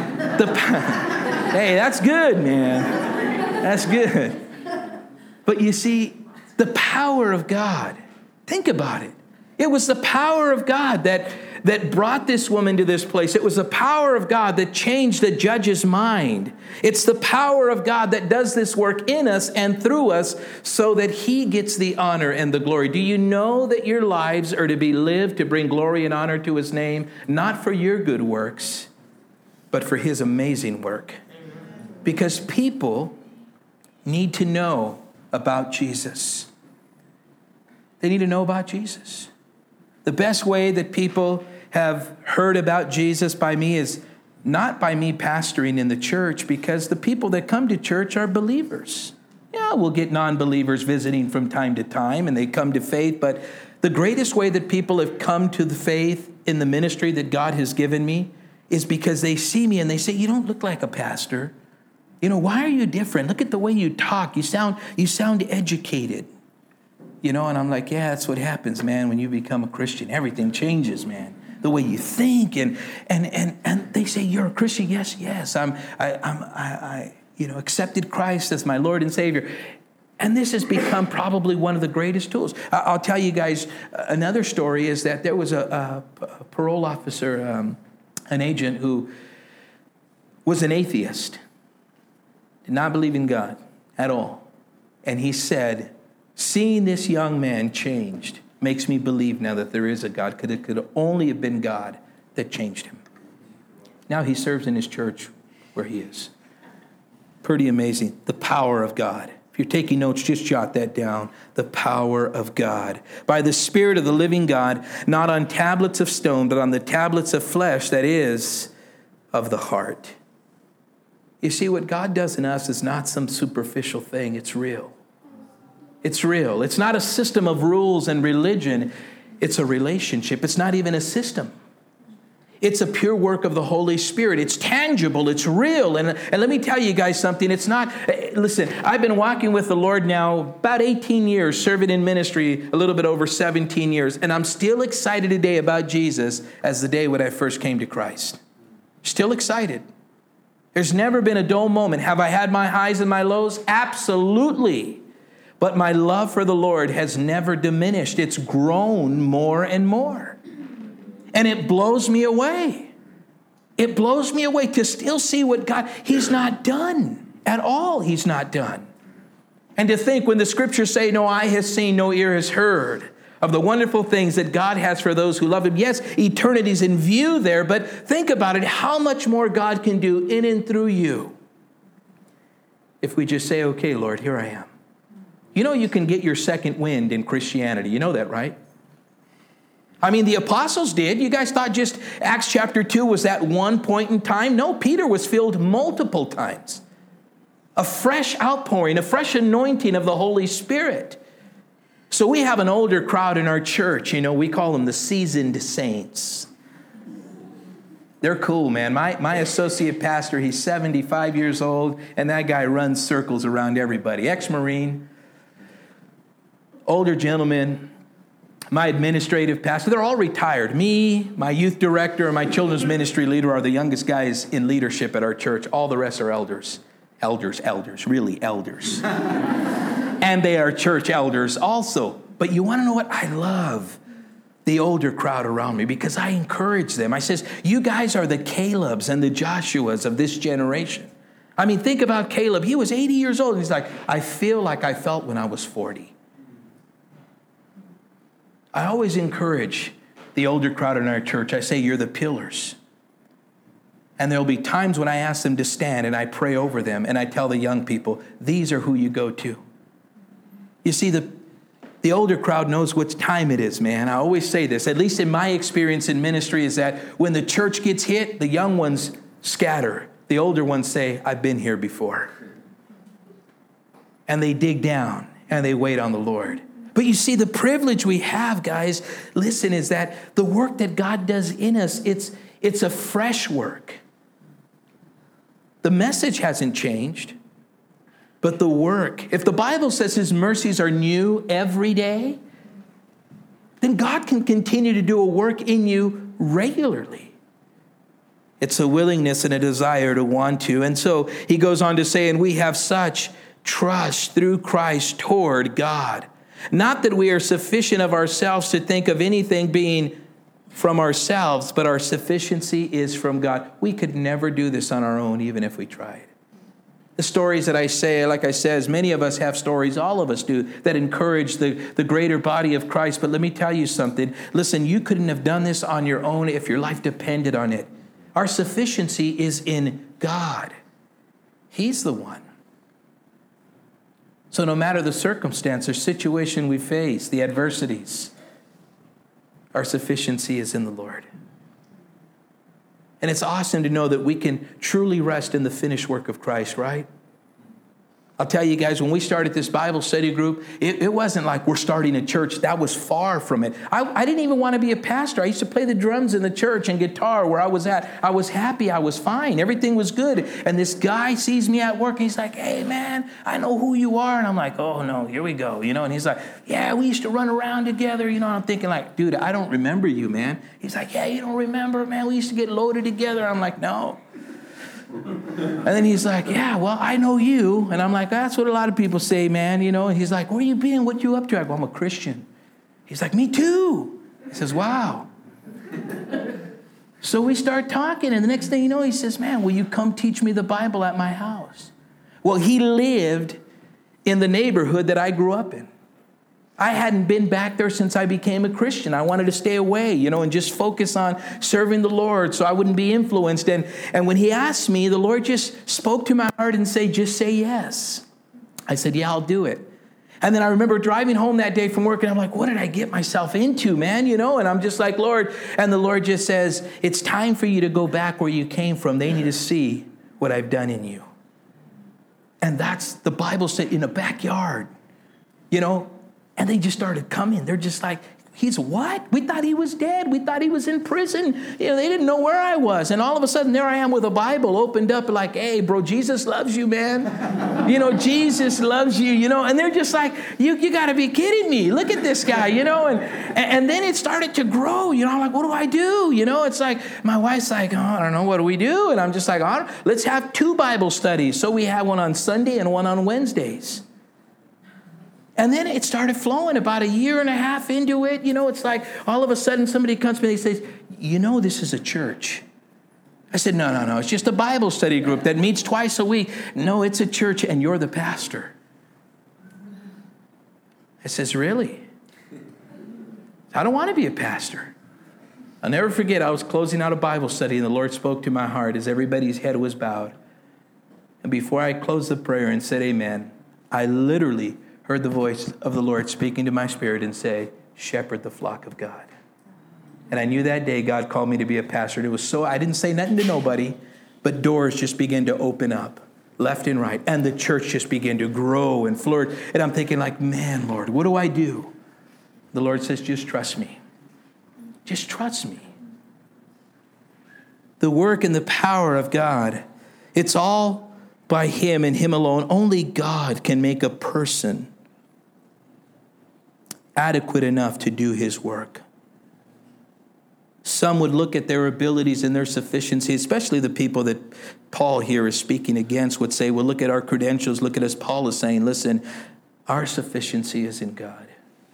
Speaker 3: hey, that's good, man. That's good. But you see, The power of God. Think about it. It was the power of God that brought this woman to this place. It was the power of God that changed the judge's mind. It's the power of God that does this work in us and through us so that he gets the honor and the glory. Do you know that your lives are to be lived to bring glory and honor to his name? Not for your good works, but for his amazing work. Because people need to know about Jesus. They need to know about Jesus. The best way that people have heard about Jesus by me is not by me pastoring in the church, because the people that come to church are believers. Yeah, we'll get non-believers visiting from time to time, and they come to faith, but the greatest way that people have come to the faith in the ministry that God has given me is because they see me and they say, you don't look like a pastor. You know, why are you different? Look at the way you talk. You sound educated. You know, and I'm like, yeah, that's what happens, man, when you become a Christian. Everything changes, man. The way you think, and they say, you're a Christian? Yes. I accepted Christ as my Lord and Savior. And this has become probably one of the greatest tools. I'll tell you guys another story is that there was a parole officer, an agent who was an atheist, did not believe in God at all. And he said, seeing this young man changed makes me believe now that there is a God, because it could only have been God that changed him. Now he serves in his church where he is. Pretty amazing. The power of God. If you're taking notes, just jot that down. The power of God. By the Spirit of the living God, not on tablets of stone, but on the tablets of flesh, that is, of the heart. You see, what God does in us is not some superficial thing. It's real. It's real. It's not a system of rules and religion. It's a relationship. It's not even a system. It's a pure work of the Holy Spirit. It's tangible. It's real. And let me tell you guys something. It's not, listen, I've been walking with the Lord now about 18 years, serving in ministry a little bit over 17 years. And I'm still excited today about Jesus as the day when I first came to Christ. Still excited. There's never been a dull moment. Have I had my highs and my lows? Absolutely. But my love for the Lord has never diminished. It's grown more and more. And it blows me away. It blows me away to still see what God, he's not done at all. He's not done. And to think when the scriptures say, no eye has seen, no ear has heard of the wonderful things that God has for those who love him. Yes, eternity's in view there, but think about it, how much more God can do in and through you if we just say, okay, Lord, here I am. You know, you can get your second wind in Christianity. You know that, right? I mean, the apostles did. You guys thought just Acts chapter 2 was that one point in time? No, Peter was filled multiple times. A fresh outpouring, a fresh anointing of the Holy Spirit. So we have an older crowd in our church. You know, we call them the seasoned saints. They're cool, man. My associate pastor, he's 75 years old, and that guy runs circles around everybody. Ex-Marine. Older gentlemen, my administrative pastor, they're all retired. Me, my youth director, and my children's ministry leader are the youngest guys in leadership at our church. All the rest are elders. Elders, really elders. And they are church elders also. But you want to know what? I love the older crowd around me because I encourage them. I says, you guys are the Calebs and the Joshuas of this generation. I mean, think about Caleb. He was 80 years old. And he's like, I feel like I felt when I was 40. I always encourage the older crowd in our church. I say, you're the pillars. And there'll be times when I ask them to stand and I pray over them and I tell the young people, these are who you go to. You see, the older crowd knows what time it is, man. I always say this, at least in my experience in ministry, is that when the church gets hit, the young ones scatter. The older ones say, I've been here before. And they dig down and they wait on the Lord. But you see, the privilege we have, guys, listen, is that the work that God does in us, it's a fresh work. The message hasn't changed, but the work. If the Bible says his mercies are new every day, then God can continue to do a work in you regularly. It's a willingness and a desire to want to. And so he goes on to say, and we have such trust through Christ toward God. Not that we are sufficient of ourselves to think of anything being from ourselves, but our sufficiency is from God. We could never do this on our own, even if we tried. The stories that I say, like I said, as many of us have stories, all of us do, that encourage the greater body of Christ. But let me tell you something. Listen, you couldn't have done this on your own if your life depended on it. Our sufficiency is in God. He's the one. So no matter the circumstance or situation we face, the adversities, our sufficiency is in the Lord. And it's awesome to know that we can truly rest in the finished work of Christ, right? I'll tell you guys, when we started this Bible study group, it wasn't like we're starting a church. That was far from it. I didn't even want to be a pastor. I used to play the drums in the church and guitar where I was at. I was happy. I was fine. Everything was good. And this guy sees me at work. And he's like, hey, man, I know who you are. And I'm like, oh, no, here we go. And he's like, yeah, we used to run around together. And I'm thinking like, dude, I don't remember you, man. He's like, yeah, you don't remember, man. We used to get loaded together. I'm like, no. And then he's like, yeah, well, I know you. And I'm like, that's what a lot of people say, man, And he's like, where you been? What you up to? I go, I'm a Christian. He's like, me too. He says, wow. So we start talking, and the next thing you know, he says, man, will you come teach me the Bible at my house? Well, he lived in the neighborhood that I grew up in. I hadn't been back there since I became a Christian. I wanted to stay away, and just focus on serving the Lord so I wouldn't be influenced. And when he asked me, the Lord just spoke to my heart and said, just say yes. I said, yeah, I'll do it. And then I remember driving home that day from work, and I'm like, what did I get myself into, man? And I'm just like, Lord. And the Lord just says, it's time for you to go back where you came from. They need to see what I've done in you. And that's, the Bible said, in a backyard, And they just started coming. They're just like, he's what? We thought he was dead. We thought he was in prison. They didn't know where I was. And all of a sudden, there I am with a Bible opened up like, hey, bro, Jesus loves you, man. Jesus loves you, And they're just like, you got to be kidding me. Look at this guy, And then it started to grow. I'm like, what do I do? It's like, my wife's like, oh, I don't know. What do we do? And I'm just like, let's have 2 Bible studies. So we have one on Sunday and one on Wednesdays. And then it started flowing about 1.5 years into it. It's like all of a sudden somebody comes to me and says, this is a church. I said, no. It's just a Bible study group that meets twice a week. No, it's a church and you're the pastor. I says, really? I don't want to be a pastor. I'll never forget, I was closing out a Bible study and the Lord spoke to my heart as everybody's head was bowed. And before I closed the prayer and said amen, I literally heard the voice of the Lord speaking to my spirit and say, shepherd the flock of God. And I knew that day God called me to be a pastor. It was so, I didn't say nothing to nobody, but doors just began to open up left and right. And the church just began to grow and flourish. And I'm thinking like, man, Lord, what do I do? The Lord says, just trust me. Just trust me. The work and the power of God, it's all by him and him alone. Only God can make a person adequate enough to do his work. Some would look at their abilities and their sufficiency, especially the people that Paul here is speaking against, would say, well, look at our credentials. Look at us. Paul is saying, listen, our sufficiency is in God,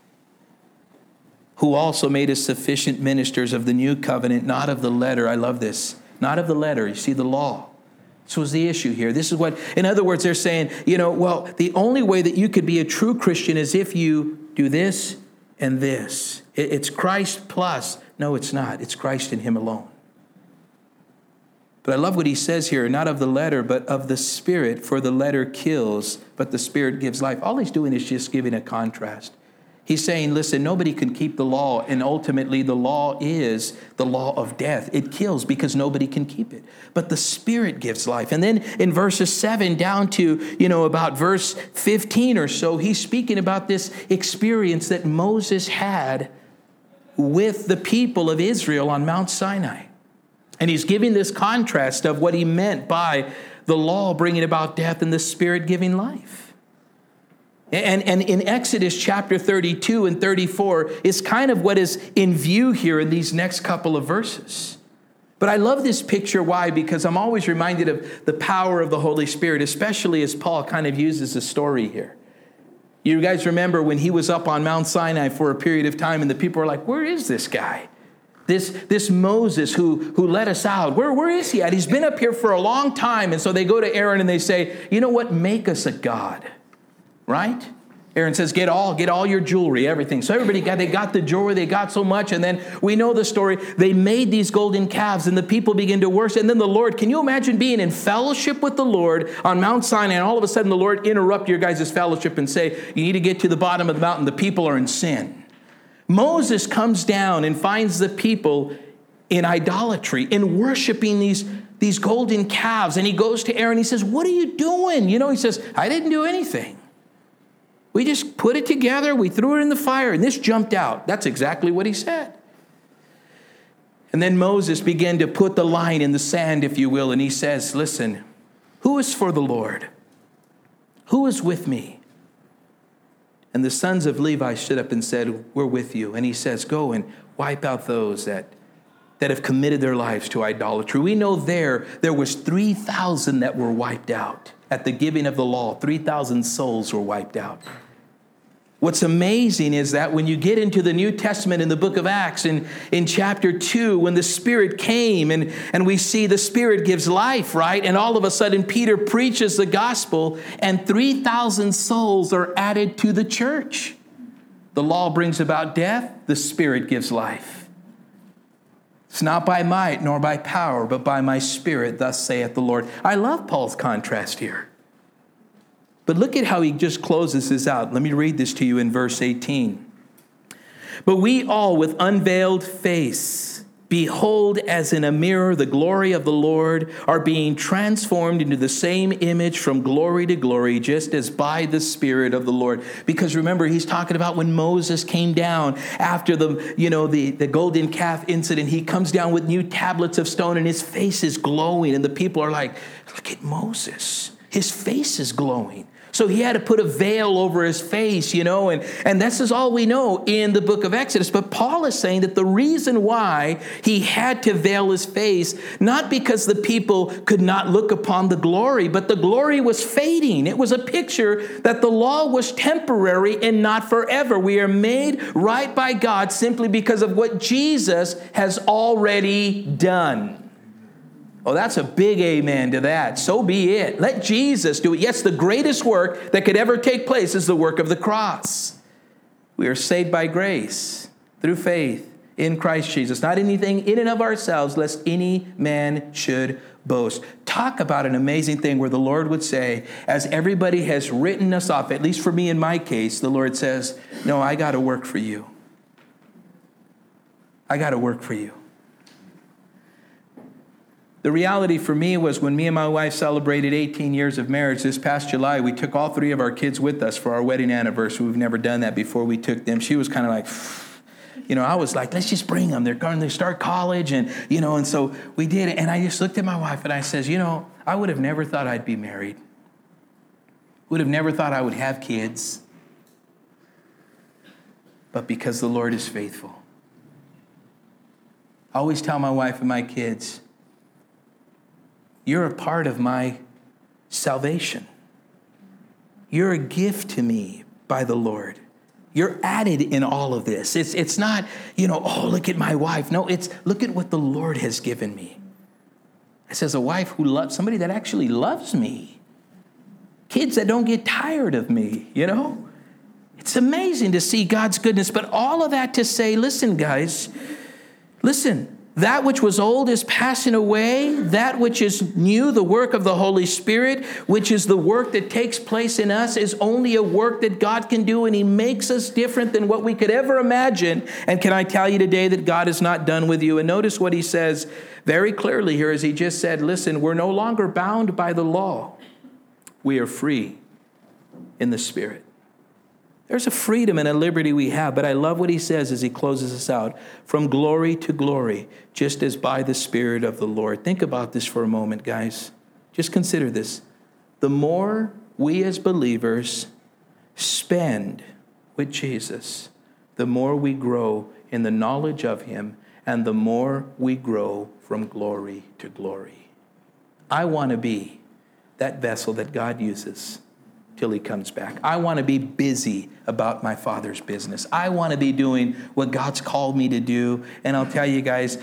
Speaker 3: who also made us sufficient ministers of the new covenant, not of the letter. I love this. Not of the letter. You see, the law. This was the issue here. This is what, in other words, they're saying, well, the only way that you could be a true Christian is if you do this and this. It's Christ plus. No, it's not. It's Christ and him alone. But I love what he says here, not of the letter, but of the Spirit, for the letter kills, but the Spirit gives life. All he's doing is just giving a contrast. He's saying, listen, nobody can keep the law, and ultimately the law is the law of death. It kills because nobody can keep it. But the Spirit gives life. And then in verses 7 down to, about verse 15 or so, he's speaking about this experience that Moses had with the people of Israel on Mount Sinai. And he's giving this contrast of what he meant by the law bringing about death and the Spirit giving life. And in Exodus chapter 32 and 34 is kind of what is in view here in these next couple of verses. But I love this picture. Why? Because I'm always reminded of the power of the Holy Spirit, especially as Paul kind of uses a story here. You guys remember when he was up on Mount Sinai for a period of time and the people were like, where is this guy? This Moses who let us out, where is he at? He's been up here for a long time. And so they go to Aaron and they say, you know what? Make us a god, right? Aaron says, get all your jewelry, everything. So they got the jewelry, they got so much. And then we know the story. They made these golden calves and the people begin to worship. And then the Lord, can you imagine being in fellowship with the Lord on Mount Sinai and all of a sudden the Lord interrupt your guys' fellowship and say, you need to get to the bottom of the mountain. The people are in sin. Moses comes down and finds the people in idolatry, in worshiping these golden calves. And he goes to Aaron, he says, what are you doing? He says, I didn't do anything. We just put it together, we threw it in the fire, and this jumped out. That's exactly what he said. And then Moses began to put the line in the sand, if you will, and he says, listen, who is for the Lord? Who is with me? And the sons of Levi stood up and said, we're with you. And he says, go and wipe out those that have committed their lives to idolatry. We know there was 3,000 that were wiped out. At the giving of the law, 3,000 souls were wiped out. What's amazing is that when you get into the New Testament in the book of Acts, in chapter 2, when the Spirit came and we see the Spirit gives life, right? And all of a sudden Peter preaches the gospel and 3,000 souls are added to the church. The law brings about death, the Spirit gives life. It's not by might nor by power, but by my Spirit, thus saith the Lord. I love Paul's contrast here. But look at how he just closes this out. Let me read this to you in verse 18. But we all with unveiled face, behold as in a mirror the glory of the Lord, are being transformed into the same image from glory to glory, just as by the Spirit of the Lord. Because remember, he's talking about when Moses came down after the golden calf incident. He comes down with new tablets of stone and his face is glowing. And the people are like, look at Moses. His face is glowing. So he had to put a veil over his face, and this is all we know in the book of Exodus. But Paul is saying that the reason why he had to veil his face, not because the people could not look upon the glory, but the glory was fading. It was a picture that the law was temporary and not forever. We are made right by God simply because of what Jesus has already done. Oh, that's a big amen to that. So be it. Let Jesus do it. Yes, the greatest work that could ever take place is the work of the cross. We are saved by grace through faith in Christ Jesus. Not anything in and of ourselves, lest any man should boast. Talk about an amazing thing where the Lord would say, as everybody has written us off, at least for me in my case, the Lord says, no, I got to work for you. I got to work for you. The reality for me was when me and my wife celebrated 18 years of marriage this past July, we took all 3 of our kids with us for our wedding anniversary. We've never done that before. We took them. She was kind of like, I was like, let's just bring them. They're going to start college. And so we did it. And I just looked at my wife and I says, I would have never thought I'd be married. Would have never thought I would have kids. But because the Lord is faithful. I always tell my wife and my kids, you're a part of my salvation. You're a gift to me by the Lord. You're added in all of this. It's not, oh, look at my wife. No, it's look at what the Lord has given me. It says a wife who loves, somebody that actually loves me. Kids that don't get tired of me, It's amazing to see God's goodness. But all of that to say, listen, guys, listen. That which was old is passing away. That which is new, the work of the Holy Spirit, which is the work that takes place in us, is only a work that God can do, and he makes us different than what we could ever imagine. And can I tell you today that God is not done with you? And notice what he says very clearly here as he just said, listen, we're no longer bound by the law. We are free in the Spirit. There's a freedom and a liberty we have, but I love what he says as he closes us out. From glory to glory, just as by the Spirit of the Lord. Think about this for a moment, guys. Just consider this. The more we as believers spend with Jesus, the more we grow in the knowledge of him, and the more we grow from glory to glory. I want to be that vessel that God uses to till he comes back. I want to be busy about my Father's business. I want to be doing what God's called me to do. And I'll tell you guys,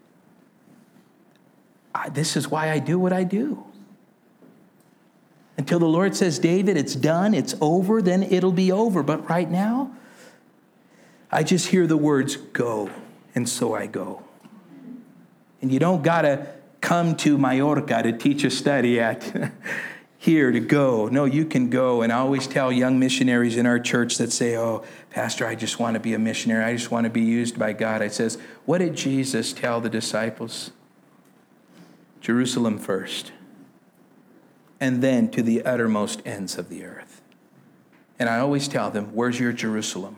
Speaker 3: this is why I do what I do. Until the Lord says, David, it's done, it's over, then it'll be over. But right now, I just hear the words, go, and so I go. And you don't got to come to Mallorca to teach a study at here to go. No, you can go. And I always tell young missionaries in our church that say, oh, Pastor, I just want to be a missionary. I just want to be used by God. I says, what did Jesus tell the disciples? Jerusalem first, and then to the uttermost ends of the earth. And I always tell them, where's your Jerusalem?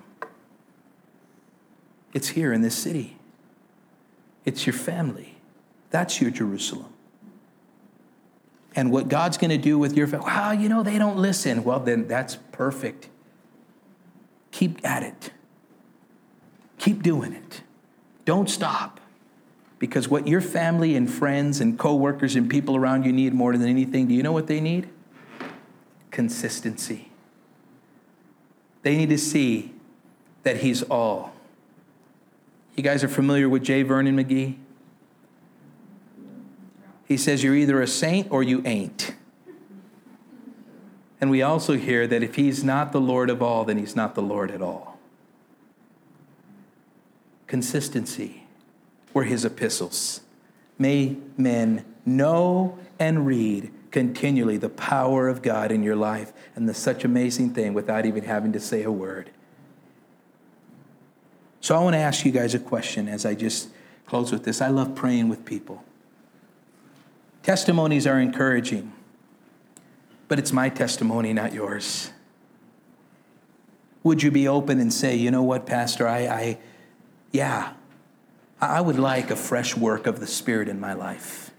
Speaker 3: It's here in this city. It's your family. That's your Jerusalem. And what God's going to do with your family, well, you know, they don't listen. Well, then that's perfect. Keep at it. Keep doing it. Don't stop. Because what your family and friends and coworkers and people around you need more than anything, do you know what they need? Consistency. They need to see that he's all. You guys are familiar with J. Vernon McGee? He says you're either a saint or you ain't. And we also hear that if he's not the Lord of all, then he's not the Lord at all. Consistency were his epistles. May men know and read continually the power of God in your life and such amazing thing without even having to say a word. So I want to ask you guys a question as I just close with this. I love praying with people. Testimonies are encouraging, but it's my testimony, not yours. Would you be open and say, you know what, Pastor, I would like a fresh work of the Spirit in my life.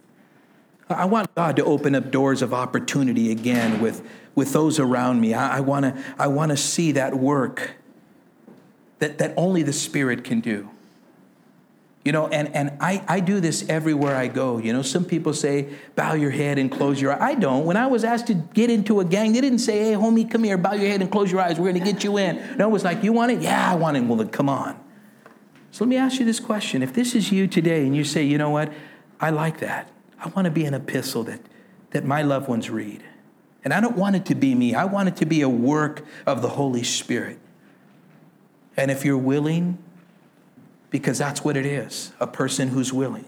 Speaker 3: I want God to open up doors of opportunity again with those around me. I want to see that work that only the Spirit can do. You know, and I do this everywhere I go. You know, some people say, bow your head and close your eyes. I don't. When I was asked to get into a gang, they didn't say, hey, homie, come here, bow your head and close your eyes. We're going to get you in. No, it was like, you want it? Yeah, I want it. Well, then come on. So let me ask you this question. If this is you today and you say, you know what, I like that. I want to be an epistle that my loved ones read. And I don't want it to be me. I want it to be a work of the Holy Spirit. And if you're willing, because that's what it is, a person who's willing.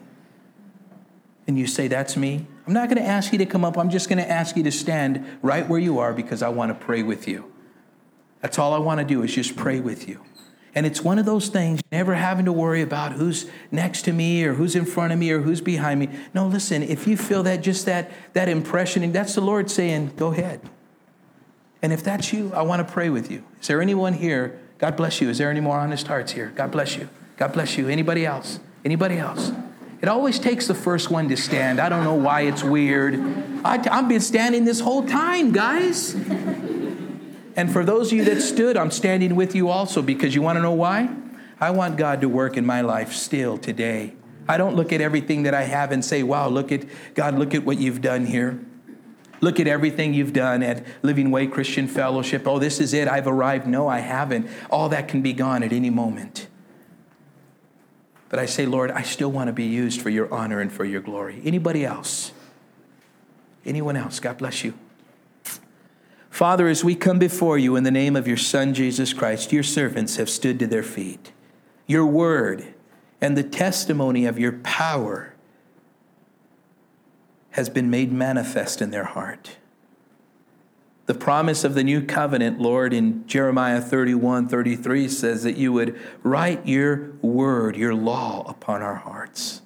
Speaker 3: And you say, that's me. I'm not going to ask you to come up. I'm just going to ask you to stand right where you are because I want to pray with you. That's all I want to do is just pray with you. And it's one of those things, never having to worry about who's next to me or who's in front of me or who's behind me. No, listen, if you feel that, just that impression, and that's the Lord saying, go ahead. And if that's you, I want to pray with you. Is there anyone here? God bless you. Is there any more honest hearts here? God bless you. God bless you. Anybody else? Anybody else? It always takes the first one to stand. I don't know why it's weird. I've been standing this whole time, guys. And for those of you that stood, I'm standing with you also because you want to know why? I want God to work in my life still today. I don't look at everything that I have and say, wow, look at God, look at what you've done here. Look at everything you've done at Living Way Christian Fellowship. Oh, this is it. I've arrived. No, I haven't. All that can be gone at any moment. But I say, Lord, I still want to be used for your honor and for your glory. Anybody else? Anyone else? God bless you. Father, as we come before you in the name of your Son, Jesus Christ, your servants have stood to their feet. Your word and the testimony of your power has been made manifest in their heart. The promise of the new covenant, Lord, in Jeremiah 31:33 says that you would write your word, your law upon our hearts.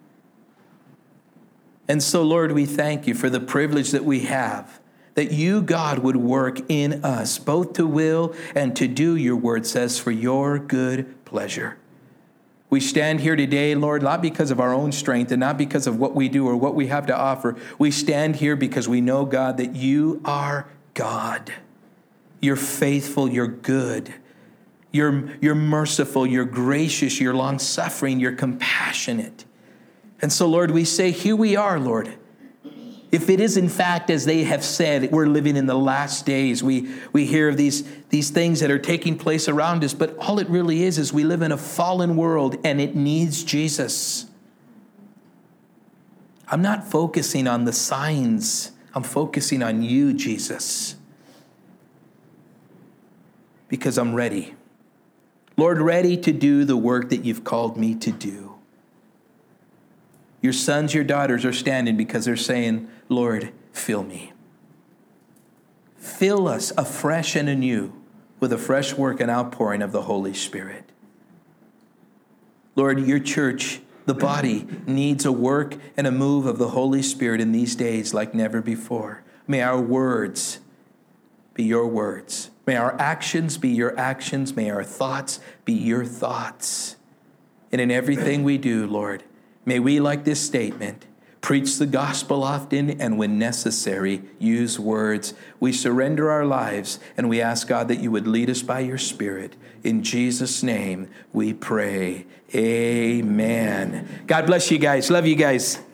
Speaker 3: And so, Lord, we thank you for the privilege that we have, that you, God, would work in us, both to will and to do, your word says, for your good pleasure. We stand here today, Lord, not because of our own strength and not because of what we do or what we have to offer. We stand here because we know, God, that you are God. You're faithful, you're good. You're merciful, you're gracious, you're long-suffering, you're compassionate. And so, Lord, we say, here we are, Lord. if it is in fact, as they have said, we're living in the last days, we hear of these things that are taking place around us, but all it really is we live in a fallen world and it needs Jesus. I'm not focusing on the signs. I'm focusing on you, Jesus, because I'm ready. Lord, ready to do the work that you've called me to do. Your sons, your daughters are standing because they're saying, Lord, fill me. Fill us afresh and anew with a fresh work and outpouring of the Holy Spirit. Lord, your church, the body, needs a work and a move of the Holy Spirit in these days like never before. May our words be your words. May our actions be your actions. May our thoughts be your thoughts. And in everything we do, Lord, may we, like this statement, preach the gospel often and when necessary, use words. We surrender our lives and we ask, God, that you would lead us by your Spirit. In Jesus' name we pray. Amen. God bless you guys. Love you guys.